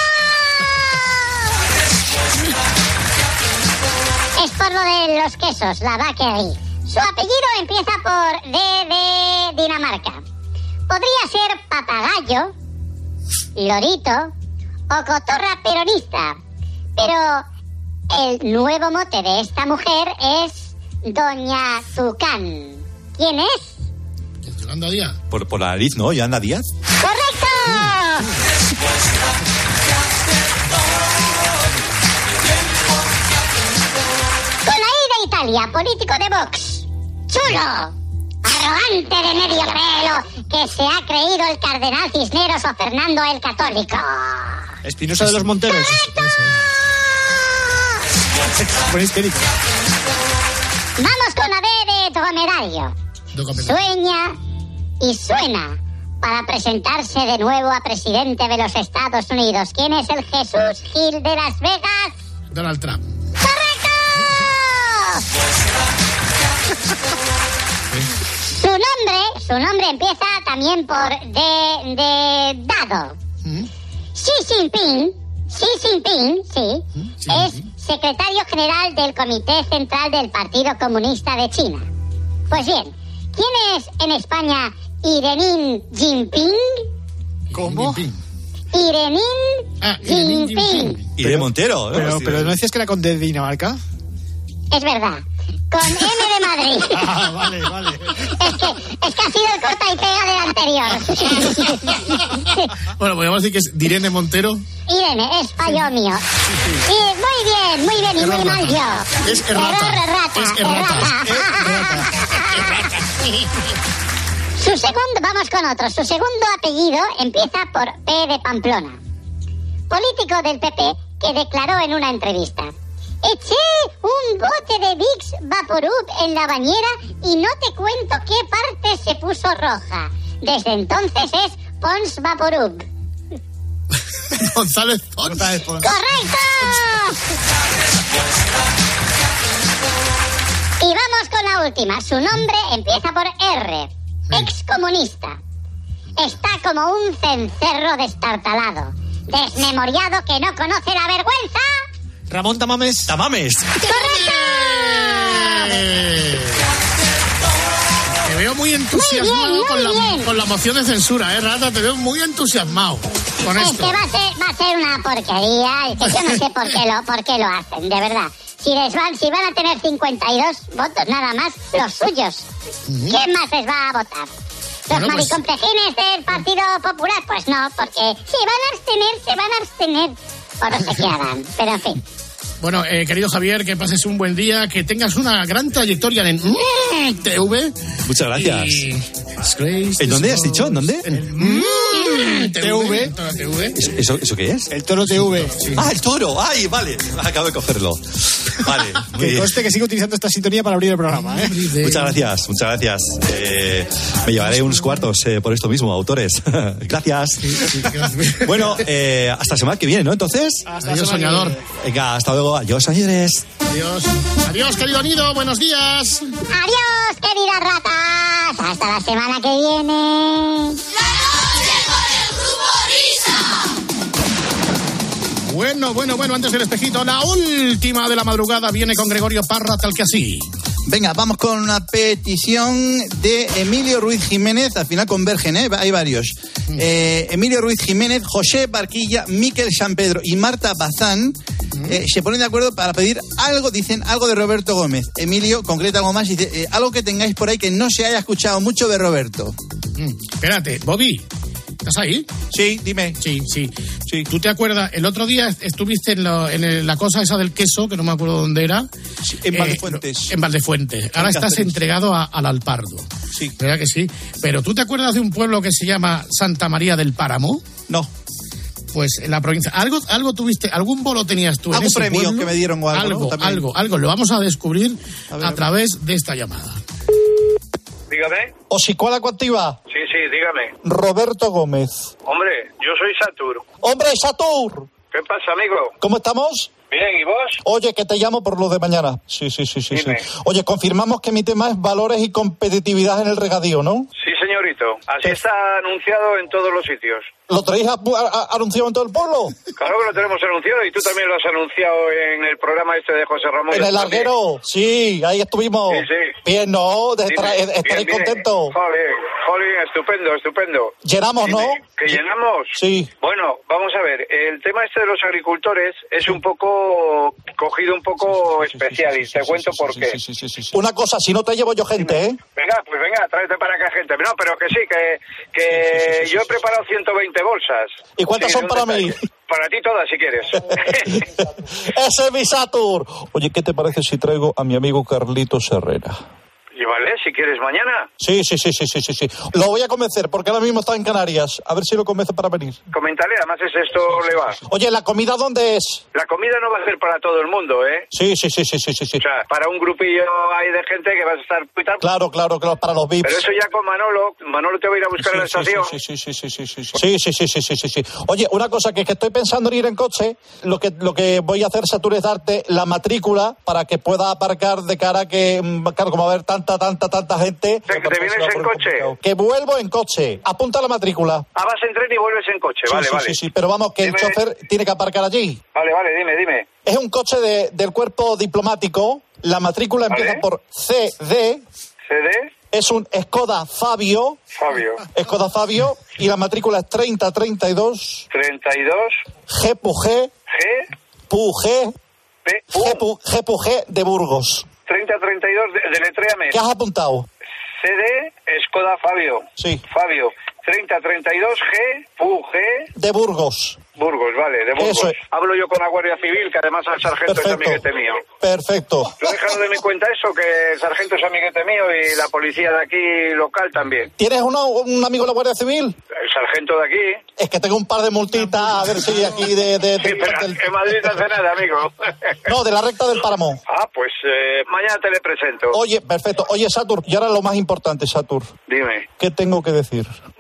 Es por lo de los quesos, la vache rit. Su apellido empieza por D de Dinamarca. Podría ser papagayo, lorito o cotorra peronista. Pero el nuevo mote de esta mujer es Doña Zucán. ¿Quién es? Yolanda Díaz. Por, por la nariz, ¿no? Yolanda Díaz. ¡Correcto! Con la I de Italia, político de Vox. ¡Chulo! Arrogante de medio pelo que se ha creído el cardenal Cisneros o Fernando el Católico. Espinosa de los Monteros. Buen histérico. Vamos con la D de dromedario. Sueña y suena para presentarse de nuevo a presidente de los Estados Unidos. ¿Quién es el Jesús Gil de Las Vegas? Donald Trump. ¡Correcto! Su nombre, su nombre empieza también por D de dado. ¿Mm? Xi Jinping, Xi Jinping, sí, ¿Mm? sí es secretario general del Comité Central del Partido Comunista de China. Pues bien, ¿quién es en España Irenin Jinping? ¿Cómo? Irenin Ah, Irenin Jinping. Jinping. Y de Montero, ¿no? Pero, Sí. pero ¿no decías que era con D de Dinamarca? Es verdad. Con M de Madrid. Ah, vale, vale. Es que, es que ha sido el corta y pega del anterior. Bueno, podríamos decir que es Direne Montero. Irene, es fallo mío. Y muy bien, muy bien, y muy mal yo. Es errata. Error, errata, Es errata. errata. Su segundo, vamos con otro. Su segundo apellido empieza por P de Pamplona. Político del P P que declaró en una entrevista: eché un bote de Vicks Vaporub en la bañera y no te cuento qué parte se puso roja. Desde entonces es Pons Vaporub. González Pons. González Pons. ¡Correcto! Y vamos con la última. Su nombre empieza por R. Excomunista. Está como un cencerro destartalado, desmemoriado que no conoce la vergüenza. Ramón Tamames. ¡Tamames! ¡Correcto! Te veo muy entusiasmado muy bien, muy con, la, bien. con la moción de censura, ¿eh, Rata? Te veo muy entusiasmado con Es esto. que va a ser, va a ser una porquería. Es que yo no sé por qué lo, por qué lo hacen, de verdad. Si les van, si van a tener cincuenta y dos votos nada más, los suyos, ¿quién más les va a votar? ¿Los Bueno, pues- maricomplejines del Partido Popular? Pues no, porque se van a abstener, se van a abstener. O no sé qué harán, pero en fin. Bueno, eh, querido Javier, que pases un buen día, que tengas una gran trayectoria en mm, T V. Muchas gracias. Y... ¿En dónde has dicho? ¿En dónde? En mm, T V. T V. ¿Eso, eso, ¿Eso qué es? El Toro T V. Sí. Ah, el toro. Ay, vale. Acabo de cogerlo. Vale. muy Que bien. conste que sigo utilizando esta sintonía para abrir el programa, ¿eh? Muchas gracias, muchas gracias. Eh, me llevaré unos cuartos eh, por esto mismo, autores. Gracias. Bueno, eh, hasta la semana que viene, ¿no? Entonces. Hasta Adiós, la semana que soñador. viene. Venga, hasta luego. Adiós, señores. Adiós. Adiós, querido Nido. Buenos días. Adiós, queridas ratas. Hasta la semana que viene. Bueno, bueno, bueno, antes del espejito, la última de la madrugada viene con Gregorio Parra, tal que así. Venga, vamos con una petición de Emilio Ruiz Jiménez, al final convergen, ¿eh? Hay varios. Eh, Emilio Ruiz Jiménez, José Barquilla, Miquel San Pedro y Marta Bazán eh, se ponen de acuerdo para pedir algo, dicen algo de Roberto Gómez. Emilio concreta algo más, dice eh, algo que tengáis por ahí que no se haya escuchado mucho de Roberto. Mm, espérate, Bobby, ¿estás ahí? Sí, dime. Sí, sí. Sí. ¿Tú te acuerdas? El otro día estuviste en, lo, en el- la cosa esa del queso, que no me acuerdo dónde era. Sí, en Eh, Valdefuentes. en Valdefuentes. Ahora En estás Cáceres. entregado a- al Alpardo. Sí. ¿Verdad que sí? Pero ¿tú te acuerdas de un pueblo que se llama Santa María del Páramo? No. Pues en la provincia. ¿Algo, algo tuviste? ¿Algún bolo tenías tú en ¿Algún ese premio pueblo? que me dieron o algo, Algo, no? También. algo, algo. Lo vamos a descubrir A a, ver, a ver. través de esta llamada. Dígame. Osicuala Cuantiva, Sí, sí, dígame. Roberto Gómez. Hombre, yo soy Satur. ¡Hombre, Satur! ¿Qué pasa, amigo? ¿Cómo estamos? Bien, ¿y vos? Oye, que te llamo por lo de mañana. Sí, sí, sí, sí, sí. Dime. Oye, confirmamos que mi tema es valores y competitividad en el regadío, ¿no? Sí, señorito. Así está anunciado en todos los sitios. ¿Lo traéis a- a- a- anunciado en todo el pueblo? Claro que lo tenemos anunciado y tú también lo has anunciado en el programa este de José Ramón. ¿En el También. larguero? Sí, ahí estuvimos. Sí, sí. Bien, ¿no? De Dime. estar- Bien, estaréis bien. contentos. Jolín, jolín, estupendo, estupendo. Llenamos, Dime, ¿no? ¿Que llenamos? Sí. Bueno, vamos a ver. El tema este de los agricultores es un poco cogido un poco especial y te cuento por qué. Una cosa, si no te llevo yo gente, ¿eh? Venga, pues venga, tráete para acá gente. No, pero que sí, que, que yo he preparado ciento veinte bolsas. ¿Y cuántas Sí, son para ¿dónde mí? está? Para ti todas, si quieres. Ese es mi Satur. Oye, ¿qué te parece si traigo a mi amigo Carlitos Herrera? Y vale, si quieres mañana. Sí, sí, sí, sí, sí, sí, sí. Lo voy a convencer porque ahora mismo está en Canarias. A ver si lo convence para venir. Coméntale, además es esto le va. Oye, ¿la comida dónde es? La comida no va a ser para todo el mundo, ¿eh? Sí, sí, sí, sí, sí, sí, sí. O sea, para un grupillo ahí de gente que vas a estar... y tal. Claro, claro, claro, para los V I Ps. Pero eso ya con Manolo. Manolo te va a ir a buscar Sí, en la sí, estación. Sí, sí, sí, sí, sí, sí, sí. Sí, sí, sí, sí, sí, sí, sí. Oye, una cosa que, que estoy pensando en ir en coche, lo que, lo que voy a hacer, Satur, es darte la matrícula para que pueda aparcar de cara a que, mm, claro, como va a haber tanta, tanta, tanta gente... O sea, que te vienes en coche. Que vuelvo en coche. Apunta la matrícula. Ah, vas en tren y vuelves en coche. Sí, vale, sí, vale. sí, sí, pero vamos, que Dime. el chofer tiene que aparcar allí. Vale, vale, dime, dime. Es un coche de, del cuerpo diplomático. La matrícula Vale. empieza por C D. ¿C D? Es un Skoda Fabio. Fabio. Skoda Fabio. Y la matrícula es treinta treinta y dos. treinta y dos. G P U G. G. P U G. P. G P U G de Burgos. treinta treinta y dos. De, deletréame. ¿Qué has apuntado? C D, Skoda Fabio. Sí. Fabio. treinta treinta y dos G. P U G. De Burgos. Burgos, vale, de Burgos. Eso es. Hablo yo con la Guardia Civil, que además al sargento Perfecto. es amiguete mío. Perfecto. ¿Lo he dejado de mi cuenta eso? Que el sargento es amiguete mío y la policía de aquí local también. ¿Tienes uno, un amigo de la Guardia Civil? El sargento de aquí. Es que tengo un par de multitas, a ver si aquí de... de, de- Sí, pero del- en Madrid no hace nada, amigo. no, de la recta del Páramo. Ah, pues eh, mañana te le presento. Oye, perfecto. Oye, Satur, y ahora lo más importante, Satur. Dime. ¿Qué tengo que decir?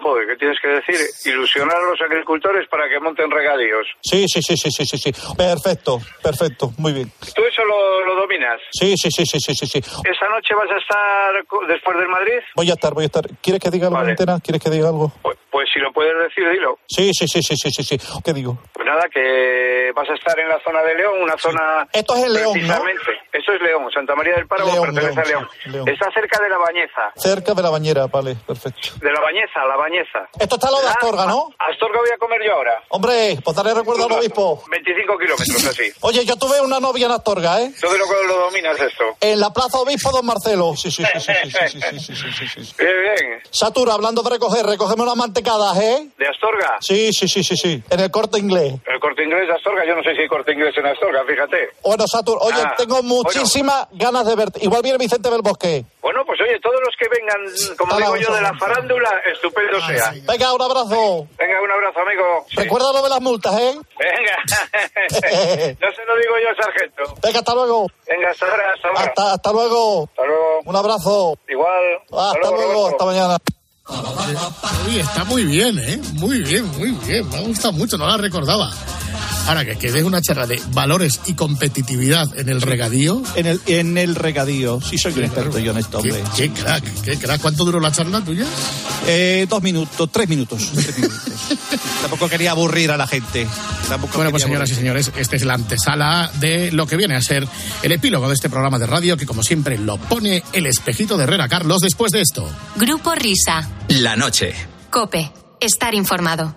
Joder, ¿qué tienes que decir? Ilusionar a los agricultores para que monten regadíos. Sí, sí, sí, sí, sí, sí, sí. Perfecto, perfecto, muy bien. ¿Tú eso lo, lo dominas? Sí, sí, sí, sí, sí, sí, sí. ¿Esta noche vas a estar co- después del Madrid? Voy a estar, voy a estar. ¿Quieres que diga algo, Vale. Antena? ¿Quieres que diga algo? Pues, pues si lo puedes decir, dilo. Sí, sí, sí, sí, sí, sí, sí. ¿Qué digo? Pues nada, que vas a estar en la zona de León, una zona... Esto es el León, ¿no? Precisamente. Esto es León, Santa María del Páramo León, pertenece a León, León. León. Está cerca de La Bañeza. Cerca de la bañera, vale, perfecto. De La Bañeza, La Bañeza. Esto está lo de Astorga, ¿no? A Astorga voy a comer yo ahora. Hombre, pues daré recuerdo al obispo. veinticinco kilómetros, así. Oye, yo tuve una novia en Astorga, ¿eh? ¿Tú de lo, lo dominas esto? En la Plaza Obispo Don Marcelo. Sí, sí, sí, sí, sí, sí, sí, sí, sí, sí, sí, sí. Bien, bien. Satura, hablando de recoger, recógeme unas mantecadas, ¿eh? ¿De Astorga? Sí, sí, sí, sí, sí. En el Corte Inglés. ¿El Corte Inglés de Astorga? Yo no sé si hay Corte Inglés en Astorga, fíjate. Bueno, Satur, oye, Ah, tengo muchísimas ganas de verte. Igual viene Vicente del Bosque. Bueno, pues oye, todos los que vengan, como Hasta digo la yo, otra. de la farándula, estupendo sea. Venga, un abrazo. Venga, un abrazo, amigo. Sí. Recuerda lo de las multas, ¿eh? Venga. No se lo digo yo, sargento. Venga, hasta luego. Venga, hasta ahora, hasta ahora. Hasta, hasta luego. Hasta luego. Un abrazo. Igual. Hasta luego, hasta mañana. Uy, está muy bien, ¿eh? Muy bien, muy bien. Me ha gustado mucho, no la recordaba. Ahora que, que des una charla de valores y competitividad en el regadío. En el, en el regadío. Sí, soy un experto yo en esto, hombre. Qué, qué crack, qué crack. ¿Cuánto duró la charla tuya? Eh, dos minutos, tres minutos. Tres minutos. Tampoco quería aburrir a la gente. Tampoco Bueno, pues quería señoras y señores, esta es la antesala de lo que viene a ser el epílogo de este programa de radio que, como siempre, lo pone el espejito de Herrera Carlos después de esto. Grupo Risa. La noche. Cope. Estar informado.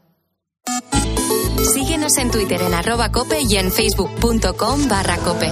Síguenos en Twitter en arroba cope y en facebook.com barra cope.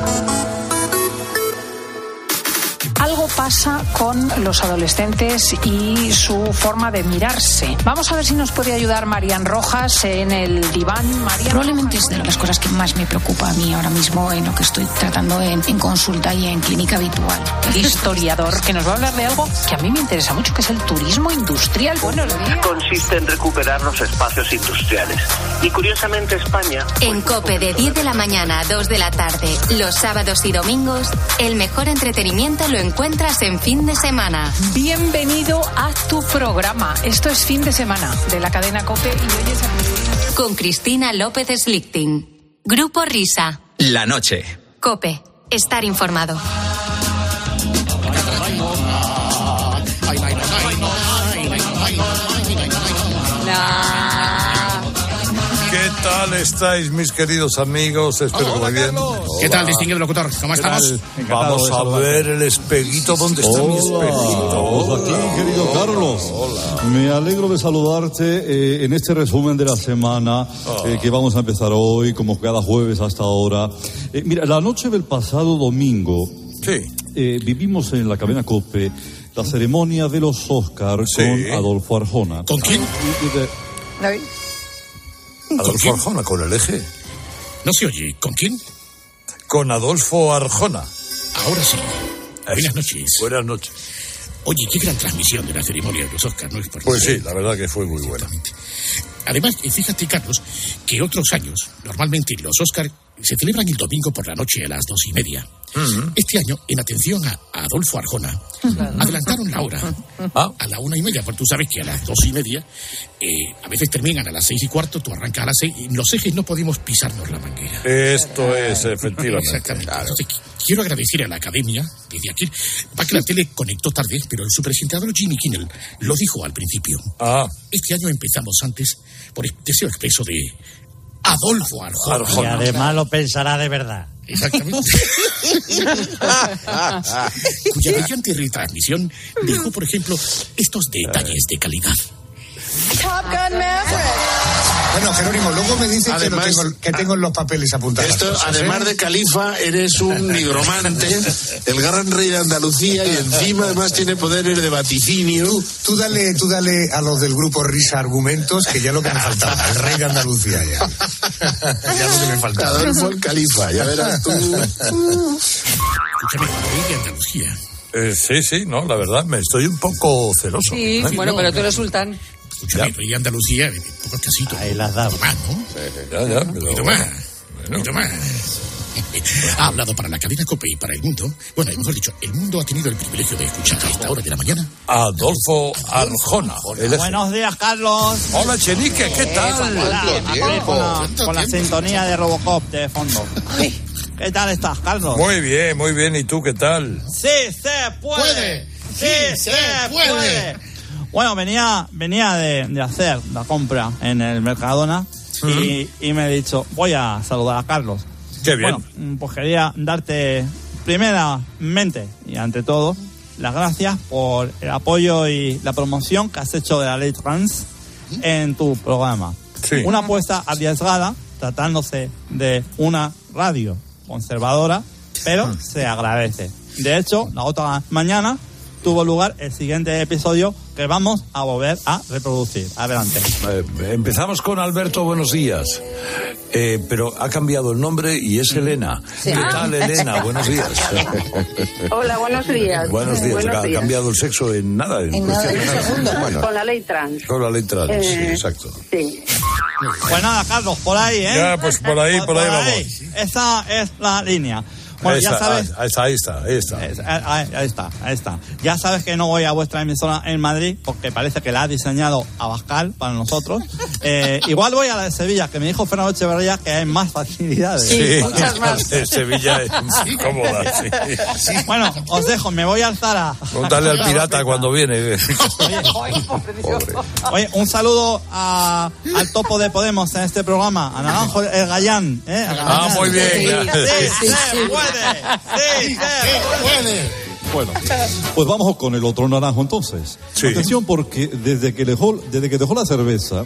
Algo pasa con los adolescentes y su forma de mirarse. Vamos a ver si nos puede ayudar Marian Rojas en el diván. Marian Probablemente Rojas, es de las cosas que más me preocupa a mí ahora mismo en lo que estoy tratando en, en consulta y en clínica habitual. historiador, que nos va a hablar de algo que a mí me interesa mucho, que es el turismo industrial. Buenos días. Consiste en recuperar los espacios industriales. Y curiosamente España... En Cope de diez de la mañana a dos de la tarde, los sábados y domingos, el mejor entretenimiento lo encuentras en Fin de Semana. Bienvenido a tu programa. Esto es Fin de Semana de la cadena Cope y hoy es el... Con Cristina López Slichting. Grupo Risa. La noche. Cope. Estar informado. ¿Qué tal estáis, mis queridos amigos? Espero que muy bien. ¿Qué tal, distinguido locutor? ¿Cómo estamos? Vamos a ver el espejito. ¿Dónde está mi espejito? Pues aquí, querido Carlos. Hola. Me alegro de saludarte eh, en este resumen de la semana eh, que vamos a empezar hoy, como cada jueves hasta ahora. Eh, mira, la noche del pasado domingo Sí. eh, vivimos en la cadena COPE la ceremonia de los Oscars Sí. con Adolfo Arjona. ¿Con quién? Y- y de- David. Adolfo Arjona, con el eje. No se oye. ¿Con quién? Con Adolfo Arjona. Ahora sí. Buenas noches. Buenas noches. Oye, qué gran transmisión de la ceremonia de los Oscars, ¿no es por Pues sí, la verdad que fue muy buena. Además, eh, fíjate, Carlos, que otros años, normalmente los Oscars se celebran el domingo por la noche a las dos y media. Mm. Este año, en atención a, a Adolfo Arjona, adelantaron la hora Ah. a la una y media, porque tú sabes que a las dos y media eh, a veces terminan a las seis y cuarto, tú arrancas a las seis, y los ejes no podemos pisarnos la manguera. Esto es, efectivamente. Exactamente. Entonces, qu- quiero agradecer a la academia, desde aquí, va que la tele conectó tarde, pero su presentador Jimmy Kimmel lo dijo al principio. Ah. Este año empezamos antes por el deseo expreso de Adolfo Arjona. Y además lo pensará de verdad. Exactamente. Cuya brillante retransmisión dejó, por ejemplo, estos detalles de calidad. Bueno, Jerónimo, luego me dices que, no Además- tengo, que tengo en los papeles apuntados. Esto, las cosas, además ¿eh? de califa, eres un nigromante, el gran rey de Andalucía, y encima además tiene poderes de vaticinio. Tú, tú dale, tú dale a los del grupo Risa argumentos, que ya lo que me faltaba, el rey de Andalucía ya. Ya lo que me faltaba. Adolfo el califa, ya verás tú. Escúchame, rey de Andalucía. Eh, sí, sí, no, la verdad, me estoy un poco celoso. Sí, ¿eh? bueno, pero tú eres sultán. Escúchame, rey de Andalucía, un poco escasito. Ahí las damos. Más, ¿no? Ya, ya, pero... Un poquito más. Un Bueno. poquito más. Ha hablado para la cadena COPE y para el mundo. Bueno, mejor dicho, el mundo ha tenido el privilegio de escuchar a esta hora de la mañana. Adolfo Arjona. Buenos días, Carlos. Hola, Chenique, ¿qué tal? Hola, aquí con la, con la sintonía de Robocop de fondo. ¿Qué tal estás, Carlos? Muy bien, muy bien. ¿Y tú qué tal? ¡Sí se puede! ¡Puede! ¡Sí, sí se puede! puede! Bueno, venía, venía de, de hacer la compra en el Mercadona uh-huh. y, y me he dicho, voy a saludar a Carlos. ¡Qué bien! Bueno, pues quería darte primeramente y ante todo las gracias por el apoyo y la promoción que has hecho de la ley trans en tu programa. Sí. Una apuesta arriesgada, tratándose de una radio conservadora, pero se agradece. De hecho, la otra mañana tuvo lugar el siguiente episodio que vamos a volver a reproducir. Adelante. Eh, empezamos con Alberto, buenos días. Eh, pero ha cambiado el nombre y es Elena. Sí. ¿Qué tal, Elena? Buenos días. Hola, buenos días. Buenos días. Buenos ha días. cambiado el sexo en nada. En, en nada, en segundo. Bueno, con la ley trans. Con la ley trans, eh, sí, exacto. Sí. Pues nada, Carlos, por ahí, ¿eh? Ya, pues por ahí, por, por ahí, por ahí vamos. Esa es la línea. Bueno, ahí, ya está, sabes, ahí está, ahí está, ahí está. Ahí, ahí está, ahí está. Ya sabes que no voy a vuestra emisora en Madrid porque parece que la ha diseñado Abascal para nosotros. Eh, igual voy a la de Sevilla, que me dijo Fernando Echeverría que hay más facilidades. Sí, muchas más. Sevilla es muy cómoda, sí. Sí. Bueno, os dejo, me voy al Zara. Contarle al pirata cuando viene. Oye, oye, un saludo a, al topo de Podemos en este programa, a Naranjo el Gallán. ¿eh? Ah, muy bien. Sí, sí, sí, sí. Puede, sí, sí, puede. Bueno, pues vamos con el otro naranjo entonces. Sí. Atención, porque desde que dejó, desde que dejó la cerveza,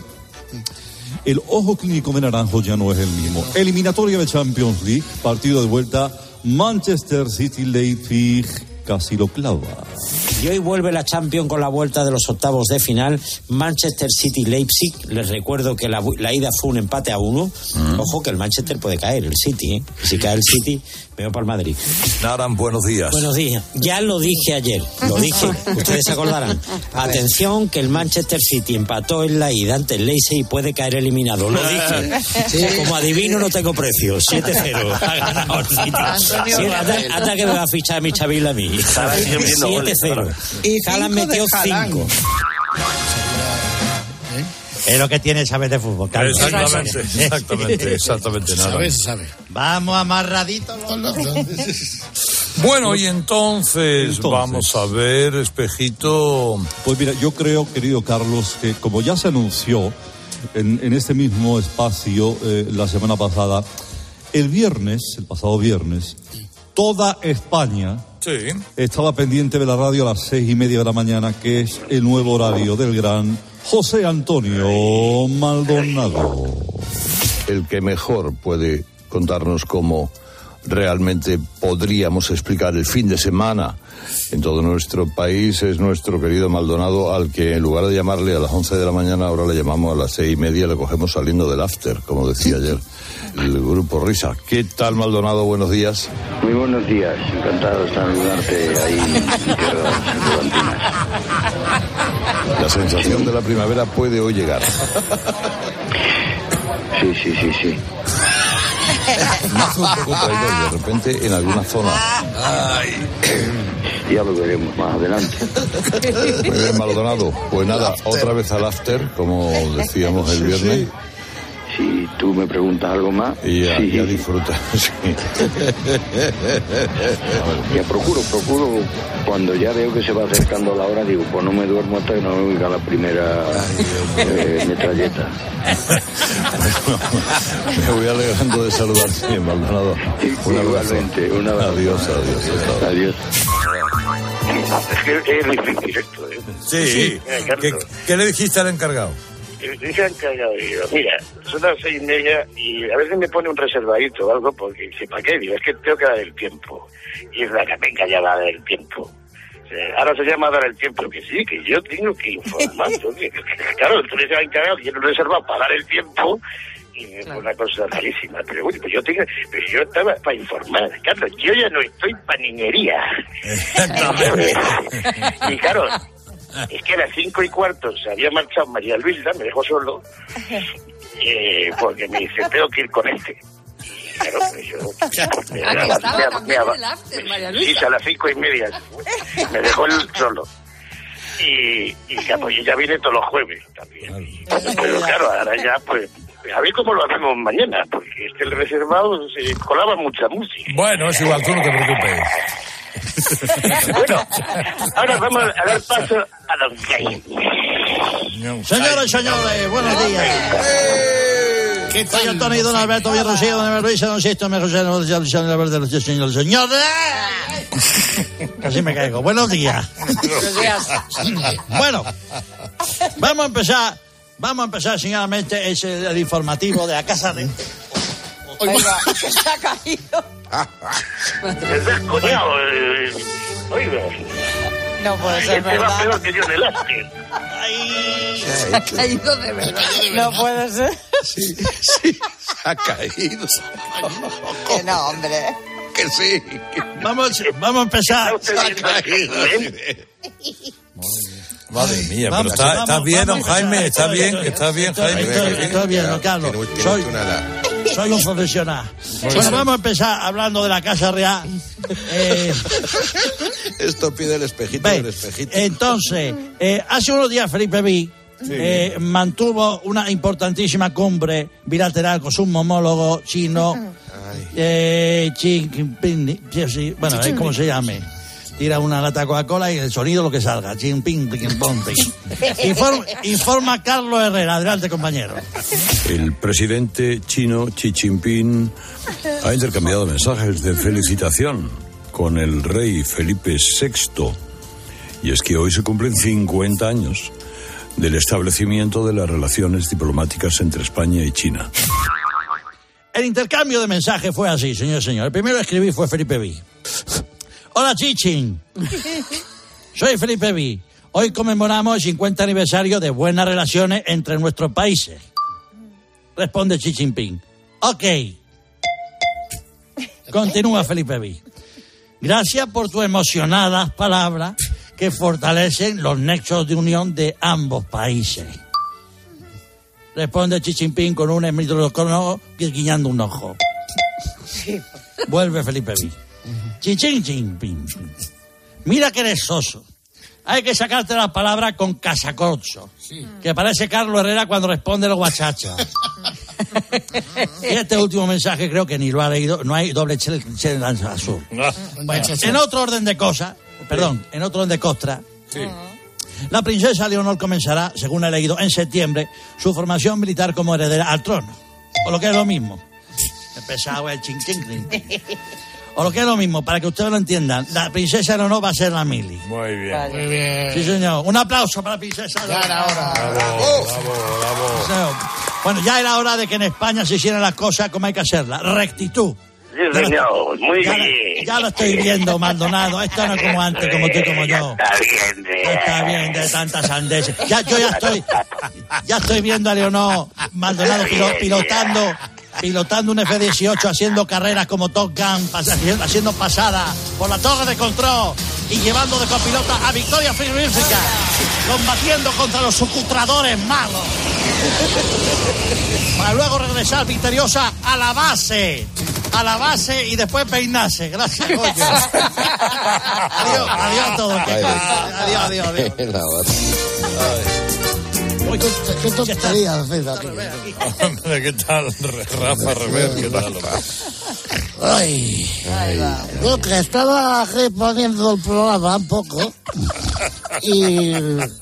el ojo clínico de Naranjo ya no es el mismo. Eliminatoria de Champions League, partido de vuelta, Manchester City Leipzig, casi lo clava. Y hoy vuelve la Champions con la vuelta de los octavos de final, Manchester City-Leipzig. Les recuerdo que la, la ida fue un empate a uno. Mm. Ojo que el Manchester puede caer, el City, ¿eh? Si cae el City, me voy para el Madrid. Naran, buenos días. Buenos días. Ya lo dije ayer, lo dije, ustedes se acordarán. Atención que el Manchester City empató en la ida ante el Leipzig y puede caer eliminado. Lo dije. Sí. Como adivino no tengo precio. siete cero. Ha ganado el City. Sí, hasta, hasta que me va a fichar mi Chavil a mí. siete cero. Y Haaland metió cinco. Es lo que tiene saber de fútbol, Carlos. Exactamente, exactamente, exactamente. Nada. Sabe, se sabe. Vamos amarraditos. Bueno, y entonces, entonces vamos a ver, Espejito. Pues mira, yo creo, querido Carlos, que como ya se anunció en, en este mismo espacio eh, la semana pasada, el viernes, el pasado viernes, toda España sí. estaba pendiente de la radio a las seis y media de la mañana, que es el nuevo horario del gran José Antonio Maldonado. El que mejor puede contarnos cómo realmente podríamos explicar el fin de semana en todo nuestro país es nuestro querido Maldonado, al que en lugar de llamarle a las once de la mañana, ahora le llamamos a las seis y media, le cogemos saliendo del after, como decía ayer el grupo Risa. ¿Qué tal, Maldonado? Buenos días. Muy buenos días, encantado de saludarte ahí en tierras levantinas. La sensación de la primavera puede hoy llegar. Sí, sí, sí, sí. Más un poco traidor de repente en alguna zona. Ay. Ya lo veremos más adelante. Muy bien, Maldonado. Pues nada, otra vez al after, como decíamos el viernes. Si tú me preguntas algo más, y ya, sí. ya disfrutas. Sí. Ya procuro, procuro. Cuando ya veo que se va acercando la hora, digo, pues no me duermo hasta que no me oiga la primera eh, metralleta. Bueno, me voy alegrando de saludarte, Maldonado. Un abrazo. Un abrazo. Adiós, adiós. Adiós. Es que es difícil esto, ¿eh? Sí. sí. ¿Qué, ¿Qué le dijiste al encargado? Dije al encargado, digo, mira, son las seis y media y a veces me pone un reservadito o algo porque dice, ¿para qué? Digo, es que tengo que dar el tiempo. Y es la que venga ya va a dar el tiempo. Ahora se llama dar el tiempo, que sí, que yo tengo que informar. Que, claro, tú le has encargado que yo no reservado para dar el tiempo y es claro. Una cosa rarísima. Pero bueno, pues yo tengo, pero yo estaba para informar. Carlos, yo ya no estoy para niñería. Y claro, es que a las cinco y cuarto se había marchado María Luisa, me dejó solo, eh, porque me dice, tengo que ir con este. Claro, pues yo... Me, Aquí me- estaba me- también me- el after, me- María Sí, Luisa. a las cinco y media. Me dejó él solo. Y, y ya, pues, ya viene todos los jueves también. Pero claro, ahora ya, pues, a ver cómo lo hacemos mañana, porque este el reservado se colaba mucha música. Bueno, es igual, tú no te preocupes. Bueno, ahora vamos a dar paso a Don Jaime. Señoras y señores, buenos días. ¿Qué Soy tal? Antonio Don Alberto Villarrocío, Don Alberto Luisa, Don Sisto, me José, Don José, Don Alberto, Don Señor, señores. Casi me caigo. Buenos días. Bueno, vamos a empezar, vamos a empezar, señoramente, es el, el informativo de la casa de... Oiga, se ha caído. ¿Verdad, coñado? Eh, Oiga, No puede ser este va verdad. peor que yo en el after. Se ha caído de verdad. No puede ser. Sí, sí, ha caído. Que no, hombre. Que sí. Vamos, vamos a empezar. Ha caído. Madre mía, Vamos, pero está, vamos, ¿estás bien, don vamos a Jaime? empezar. ¿Estás bien? Estoy- ¿Estás bien, estoy- Jaime? estoy- estoy bien, don Carlos. Soy, soy un profesional. Bueno, vamos a empezar hablando de la Casa Real. Eh, Esto pide el espejito Ve, del espejito. entonces, eh, hace unos días Felipe Vi eh, mantuvo una importantísima cumbre bilateral con su homólogo chino, eh, Xi Jinping, sí, sí, bueno, eh, ¿cómo se llame? Tira una lata de Coca-Cola y el sonido lo que salga. Xi Jinping, ping, pong, ping. Informa, informa Carlos Herrera. Adelante, compañero. El presidente chino Xi Jinping ha intercambiado mensajes de felicitación con el rey Felipe sexto. Y es que hoy se cumplen cincuenta años del establecimiento de las relaciones diplomáticas entre España y China. El intercambio de mensajes fue así, señor y señor. El primero que escribí fue Felipe Vi. Hola, Chichin. Soy Felipe Vi. Hoy conmemoramos el cincuenta aniversario de buenas relaciones entre nuestros países. Responde Xi Jinping. Ok. Continúa Felipe Vi. Gracias por tus emocionadas palabras que fortalecen los nexos de unión de ambos países. Responde Xi Jinping con un micrófono guiñando un ojo. Vuelve Felipe Vi. Xi Jinping. Mira que eres soso. Hay que sacarte las palabras con casacorcho. Que parece Carlos Herrera cuando responde los guachachas. Y este último mensaje creo que ni lo ha leído. No hay doble chel, chel azul. Bueno, en otro orden de cosas, perdón, en otro orden de costra, la princesa Leonor comenzará, según he leído, en septiembre, su formación militar como heredera al trono. O lo que es lo mismo. Empezado el chin chin chin. O lo que es lo mismo, para que ustedes lo entiendan, la princesa Leonor va a ser la mili. Muy bien. Muy bien. Sí, señor. Un aplauso para la princesa Leonor. Ya era hora. Bravo, bravo, bravo. Señor. Bueno, ya era hora de que en España se hicieran las cosas como hay que hacerlas. Rectitud. Sí, señor, muy Ya, bien. ya lo estoy viendo, Maldonado. Esto no es como antes, como tú y como yo. Está bien, de... No está bien de tantas sandeces. Ya, yo ya estoy, ya estoy viendo a Leonor Maldonado pilo- pilotando, pilotando un F dieciocho, haciendo carreras como Top Gun, pas- haciendo pasadas por la torre de control y llevando de copilota a Victoria Frigorífica, combatiendo contra los sucutradores malos. Para luego regresar victoriosa a la base. A la base y después peinarse. Gracias, Goyo. Adiós, adiós a todos. Que- Adiós, adiós, adiós. Uy, Qué tontería, César. Hombre, ¿qué tal, Rafa Rever? ¿Qué tal? Ay, yo que estaba aquí poniendo el programa un poco y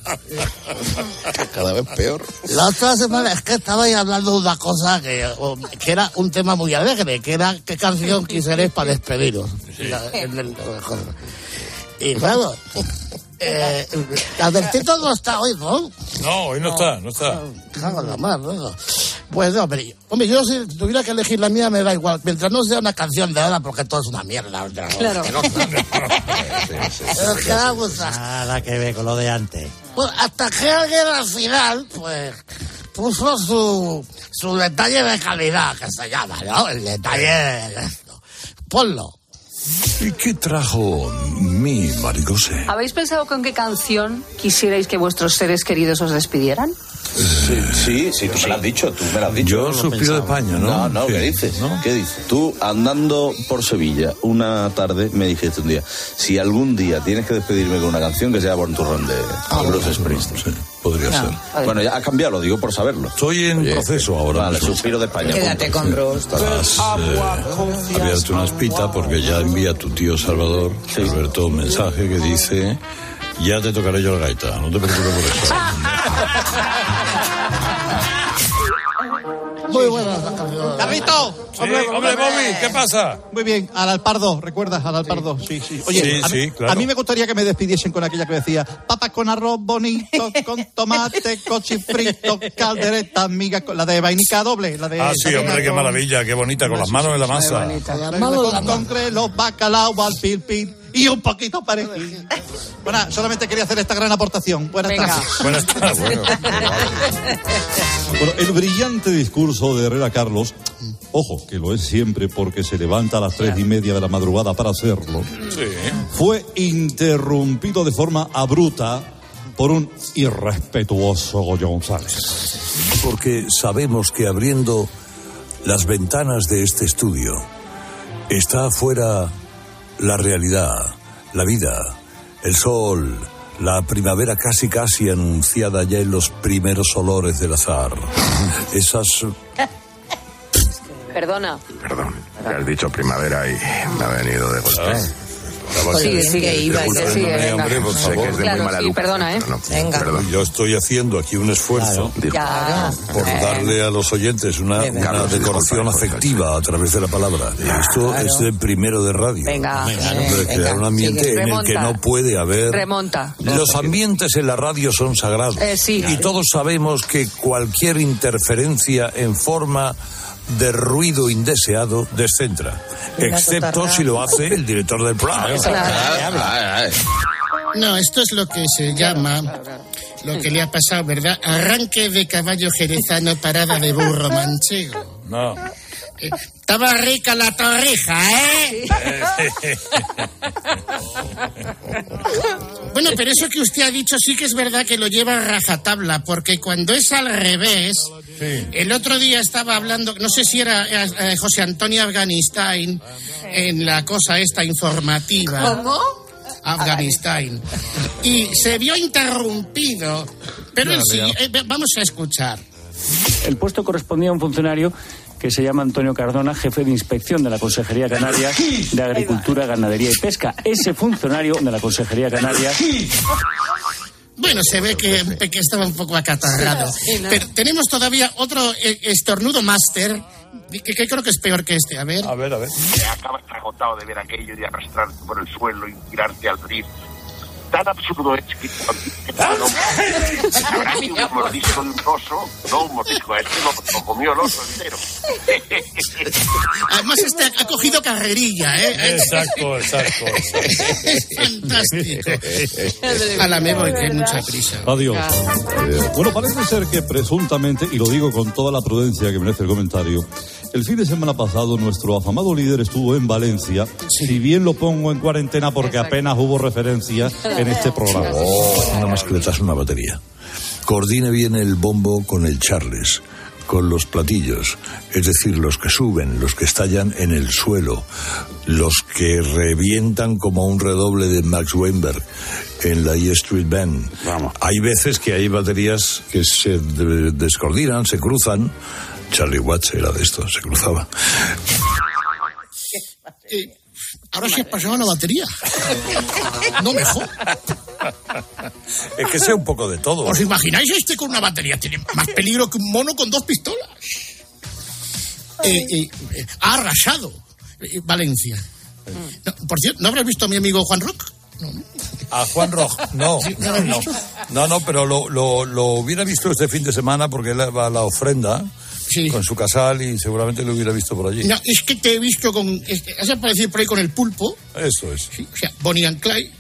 Cada vez peor. la otra semana es que estaba ahí hablando de una cosa que, que era un tema muy alegre, que era qué canción quisierais para despediros. La- el- el- y claro, eh, Albertito no está hoy, ¿no? No, hoy no está, no está. Cago en la mar, ¿no? Pues no, hombre, hombre, yo si tuviera que elegir la mía me da igual, mientras no sea una canción de ahora, porque todo es una mierda. Claro. Que no, Pero que da gusto. Nada que ver con lo de antes. Pues hasta que alguien al final, pues, puso su, su detalle de calidad, que se llama, ¿no? El detalle de esto. Ponlo. ¿Y qué trajo mi maricose? ¿Habéis pensado con qué canción quisierais que vuestros seres queridos os despidieran? Sí, sí, sí, tú me lo has dicho, tú me lo has dicho. Yo suspiro de paño, ¿no? No, no, Sí. ¿qué dices? ¿No? ¿Qué dices? Tú, andando por Sevilla una tarde, me dijiste un día, si algún día tienes que despedirme con una canción, que sea Born to Run de Ah, Bruce Springsteen. Sí, podría No, ser. Bueno, ya ha cambiado, lo digo por saberlo. Estoy en Oye, proceso ahora. Vale, mismo. suspiro de España. Quédate punto. con Bruce. Has eh, abierto una espita porque ya envía tu tío Salvador, Alberto, un mensaje que dice: ya te tocaré yo la gaita, no te preocupes por eso. Muy buenas. Carlito. Sí, hombre, Bobby, ¿qué pasa? Muy bien, al Alpardo, ¿recuerdas? Al Alpardo, sí, sí. Oye, Sí, a, mí, sí, claro. a mí me gustaría que me despidiesen con aquella que decía: papas con arroz bonito, con tomate, cochifrito, caldereta, amiga, con la de vainica doble, la de... Ah, sí, hombre, qué con- maravilla, qué bonita, con las manos en la masa. Con, con crelos, bacalao, al pil pil y un poquito perejil. Bueno, solamente quería hacer esta gran aportación. Buenas Venga. tardes. Buenas tardes. Bueno. Bueno, el brillante discurso de Herrera Carlos, ojo, que lo es siempre porque se levanta a las tres y media de la madrugada para hacerlo, Sí. fue interrumpido de forma abrupta por un irrespetuoso Goyo González. Porque sabemos que abriendo las ventanas de este estudio está afuera la realidad, la vida, el sol, la primavera casi casi anunciada ya en los primeros olores del azar. Esas... Perdona. Perdón, ya has dicho primavera y me ha venido de golpe. Ah. Sigue, sigue, iba, Disculpen, sigue, hombre, venga. hombre, por favor. Sé que es de Claro, muy mala sí, educación, perdona, ¿eh? pero no, Venga. perdón. Yo estoy haciendo aquí un esfuerzo Ya. por darle a los oyentes una, Venga. una Carlos, decoración disculpa, afectiva a través de la palabra. Esto Claro. es de primero de radio. Venga. Hombre, Venga. crear un ambiente Sigue. en el que Remonta. no puede haber... Remonta. Los ambientes en la radio son sagrados. Eh, sí. Y todos sabemos que cualquier interferencia en forma de ruido indeseado descentra. Una Excepto totarra. si lo hace el director del programa. No, esto es lo que se llama, lo que le ha pasado, ¿verdad? Arranque de caballo jerezano, parada de burro manchego. No. Eh, Estaba rica la torrija, ¿eh? Bueno, pero eso que usted ha dicho sí que es verdad que lo lleva a rajatabla, porque cuando es al revés, el otro día estaba hablando, no sé si era eh, eh, José Antonio Afganistán, en la cosa esta informativa. ¿Cómo? Afganistán. Y se vio interrumpido. Pero él sí, eh, vamos a escuchar. El puesto correspondía a un funcionario que se llama Antonio Cardona, jefe de inspección de la Consejería Canaria de Agricultura, Ganadería y Pesca. Ese funcionario de la Consejería Canaria... Bueno, se ve que, que estaba un poco acatarrado. Pero tenemos todavía otro eh, estornudo máster, que, que creo que es peor que este. A ver. A ver, a ver. Te acabas agotado de ver aquello y de arrastrarte por el suelo y tirarte al río. Tan absurdo es que cuando habrá ni un mordisco de un oso, no un mordisco, este lo, lo comió el oso entero. Además, este ha cogido carrerilla, ¿eh? Exacto, exacto. Es fantástico. A la me voy, que hay mucha prisa. Adiós. Bueno, parece ser que presuntamente, y lo digo con toda la prudencia que merece el comentario, el fin de semana pasado nuestro afamado líder estuvo en Valencia, si bien lo pongo en cuarentena porque apenas hubo referencia en este programa. Oh, nada más que le das una batería. Coordine bien el bombo con el Charles, con los platillos, es decir, los que suben, los que estallan en el suelo, los que revientan como un redoble de Max Weinberg en la E Street Band. Vamos. Hay veces que hay baterías que se de- descoordinan, se cruzan. Charlie Watts era de esto, se cruzaba. Eh, ahora se ha pasado la batería. No mejor. Es que sé un poco de todo. ¿Os imagináis este con una batería? Tiene más peligro que un mono con dos pistolas. Eh, eh, eh, ha arrasado eh, Valencia. No, por cierto, ¿no habrás visto a mi amigo Juan Roc? A Juan Rojo, no, Sí, no, no, no, no, pero lo, lo, lo hubiera visto este fin de semana porque él va a la ofrenda con su casal y seguramente lo hubiera visto por allí. No, es que te he visto con... es que has aparecido por ahí con el pulpo. Eso es. Sí, o sea, Bonnie and Clyde.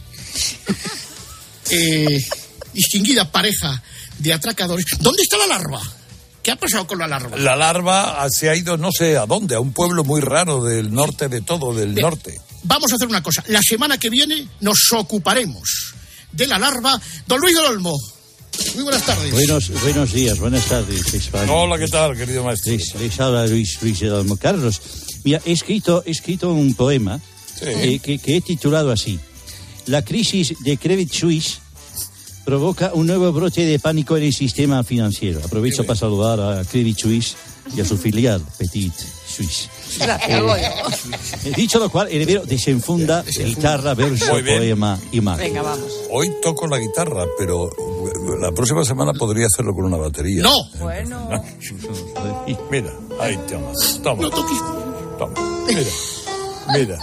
Eh, distinguida pareja de atracadores. ¿Dónde está la larva? ¿Qué ha pasado con la larva? La larva se ha ido no sé a dónde, a un pueblo muy raro del norte de todo, del De- norte. vamos a hacer una cosa. La semana que viene nos ocuparemos de la larva. Don Luis del Olmo, muy buenas tardes. Buenos, buenos días, buenas tardes, España. Hola, ¿qué tal, querido maestro? Les, les habla Luis, Luis del Olmo. Carlos, mira, he escrito, he escrito un poema sí. eh, que, que he titulado así: La crisis de Credit Suisse provoca un nuevo brote de pánico en el sistema financiero. Aprovecho para saludar a Credit Suisse y a su filial, Petit Suisse. Gracias, eh, dicho lo cual, Heredero desenfunda, guitarra, verso, poema y magia. Venga, vamos. Hoy toco la guitarra, pero la próxima semana podría hacerlo con una batería. ¡No! Bueno. Mira, ahí toma. Toma. No toques. Toma. Mira. Mira.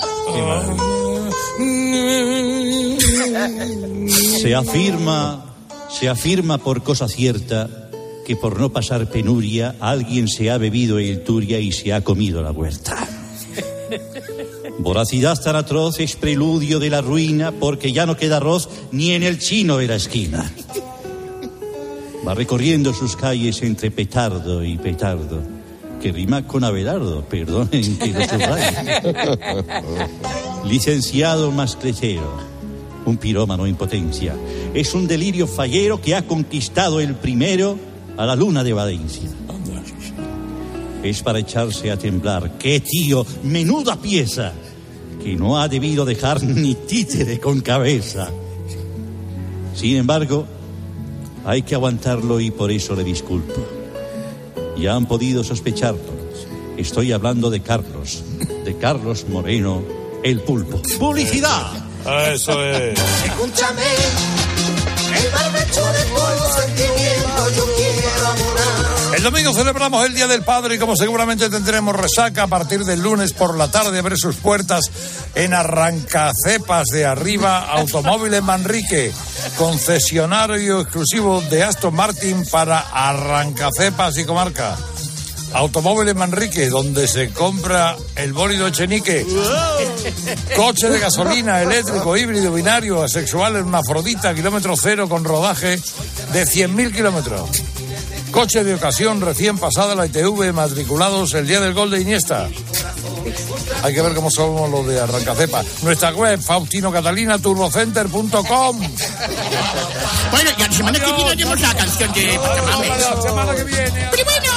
Se afirma, se afirma por cosa cierta que por no pasar penuria alguien se ha bebido el turia y se ha comido la huerta. Voracidad tan atroz es preludio de la ruina porque ya no queda arroz ni en el chino de la esquina. Va recorriendo sus calles entre petardo y petardo, que rima con Abelardo, perdonen que lo subraye. Licenciado mascletero, un pirómano en potencia, es un delirio fallero que ha conquistado el primero a la luna de Valencia. Es para echarse a temblar. ¡Qué tío! ¡Menuda pieza! Que no ha debido dejar ni títere con cabeza. Sin embargo, hay que aguantarlo y por eso le disculpo. Ya han podido sospecharlo. Estoy hablando de Carlos, de Carlos Moreno, el pulpo. ¡Publicidad! Eso es. Escúchame, el barbecho de polvo sentimiento, yo quiero abonar. El domingo celebramos el Día del Padre y como seguramente tendremos resaca, a partir del lunes por la tarde abre sus puertas en Arrancacepas de Arriba Automóviles Manrique, concesionario exclusivo de Aston Martin para Arrancacepas y comarca. Automóviles Manrique, donde se compra el bólido Echenique. Coche de gasolina, eléctrico, híbrido, binario, asexual, hermafrodita, kilómetro cero con rodaje de cien mil kilómetros. Coche de ocasión recién pasada la I T V, matriculados el día del gol de Iniesta. Hay que ver cómo somos los de Arrancacepa. Nuestra web, faustino catalina turbocenter punto com. Bueno, y la semana que viene haremos la canción de Pachamames. La semana que viene. Pero bueno.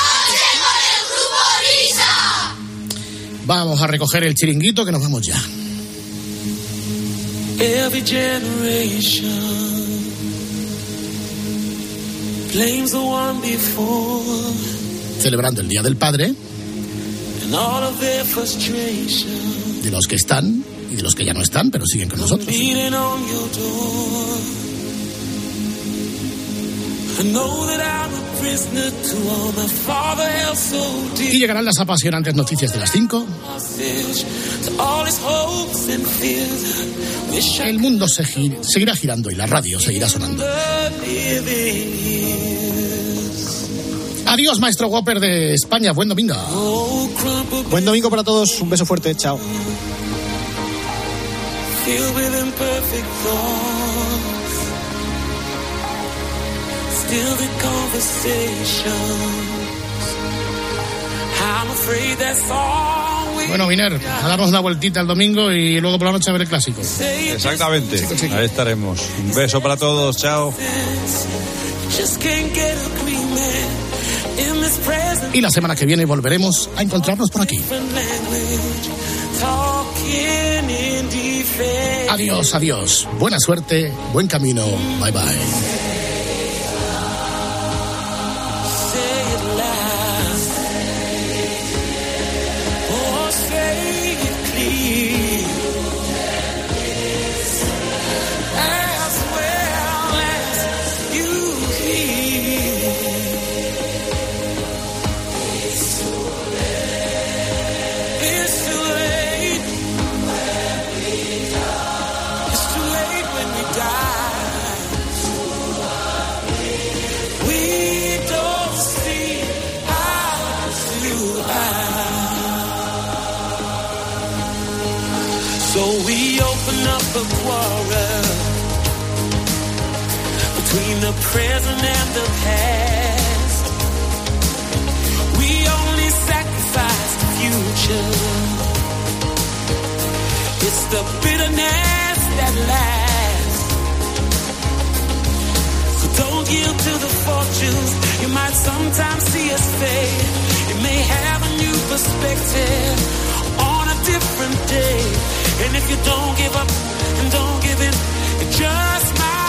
Vamos a recoger el chiringuito que nos vamos ya. Every generation blames the one before. Celebrando el Día del Padre. And all of their frustration. De los que están y de los que ya no están, pero siguen con nosotros. Beating on your door. I know that I'm a prisoner to all my father held so dear. Y llegarán las apasionantes noticias de las cinco. El mundo se gir, seguirá girando y la radio seguirá sonando. Adiós, maestro Whopper de España. Buen domingo. Buen domingo para todos. Un beso fuerte. Chao. Still the conversations. I'm afraid that's all we... Bueno, Miner, a darnos una vueltita el domingo y luego por la noche a ver el clásico. Exactamente, sí, sí. Ahí estaremos. Un beso para todos, chao. Y la semana que viene volveremos a encontrarnos por aquí. Adiós, adiós. Buena suerte, buen camino. Bye, bye. The quarrel between the present and the past. We only sacrifice the future. It's It's the bitterness that lasts. So don't yield to the fortunes. You might sometimes see us fade. You may have a new perspective on a different day. And if you don't give up and don't give in, it just might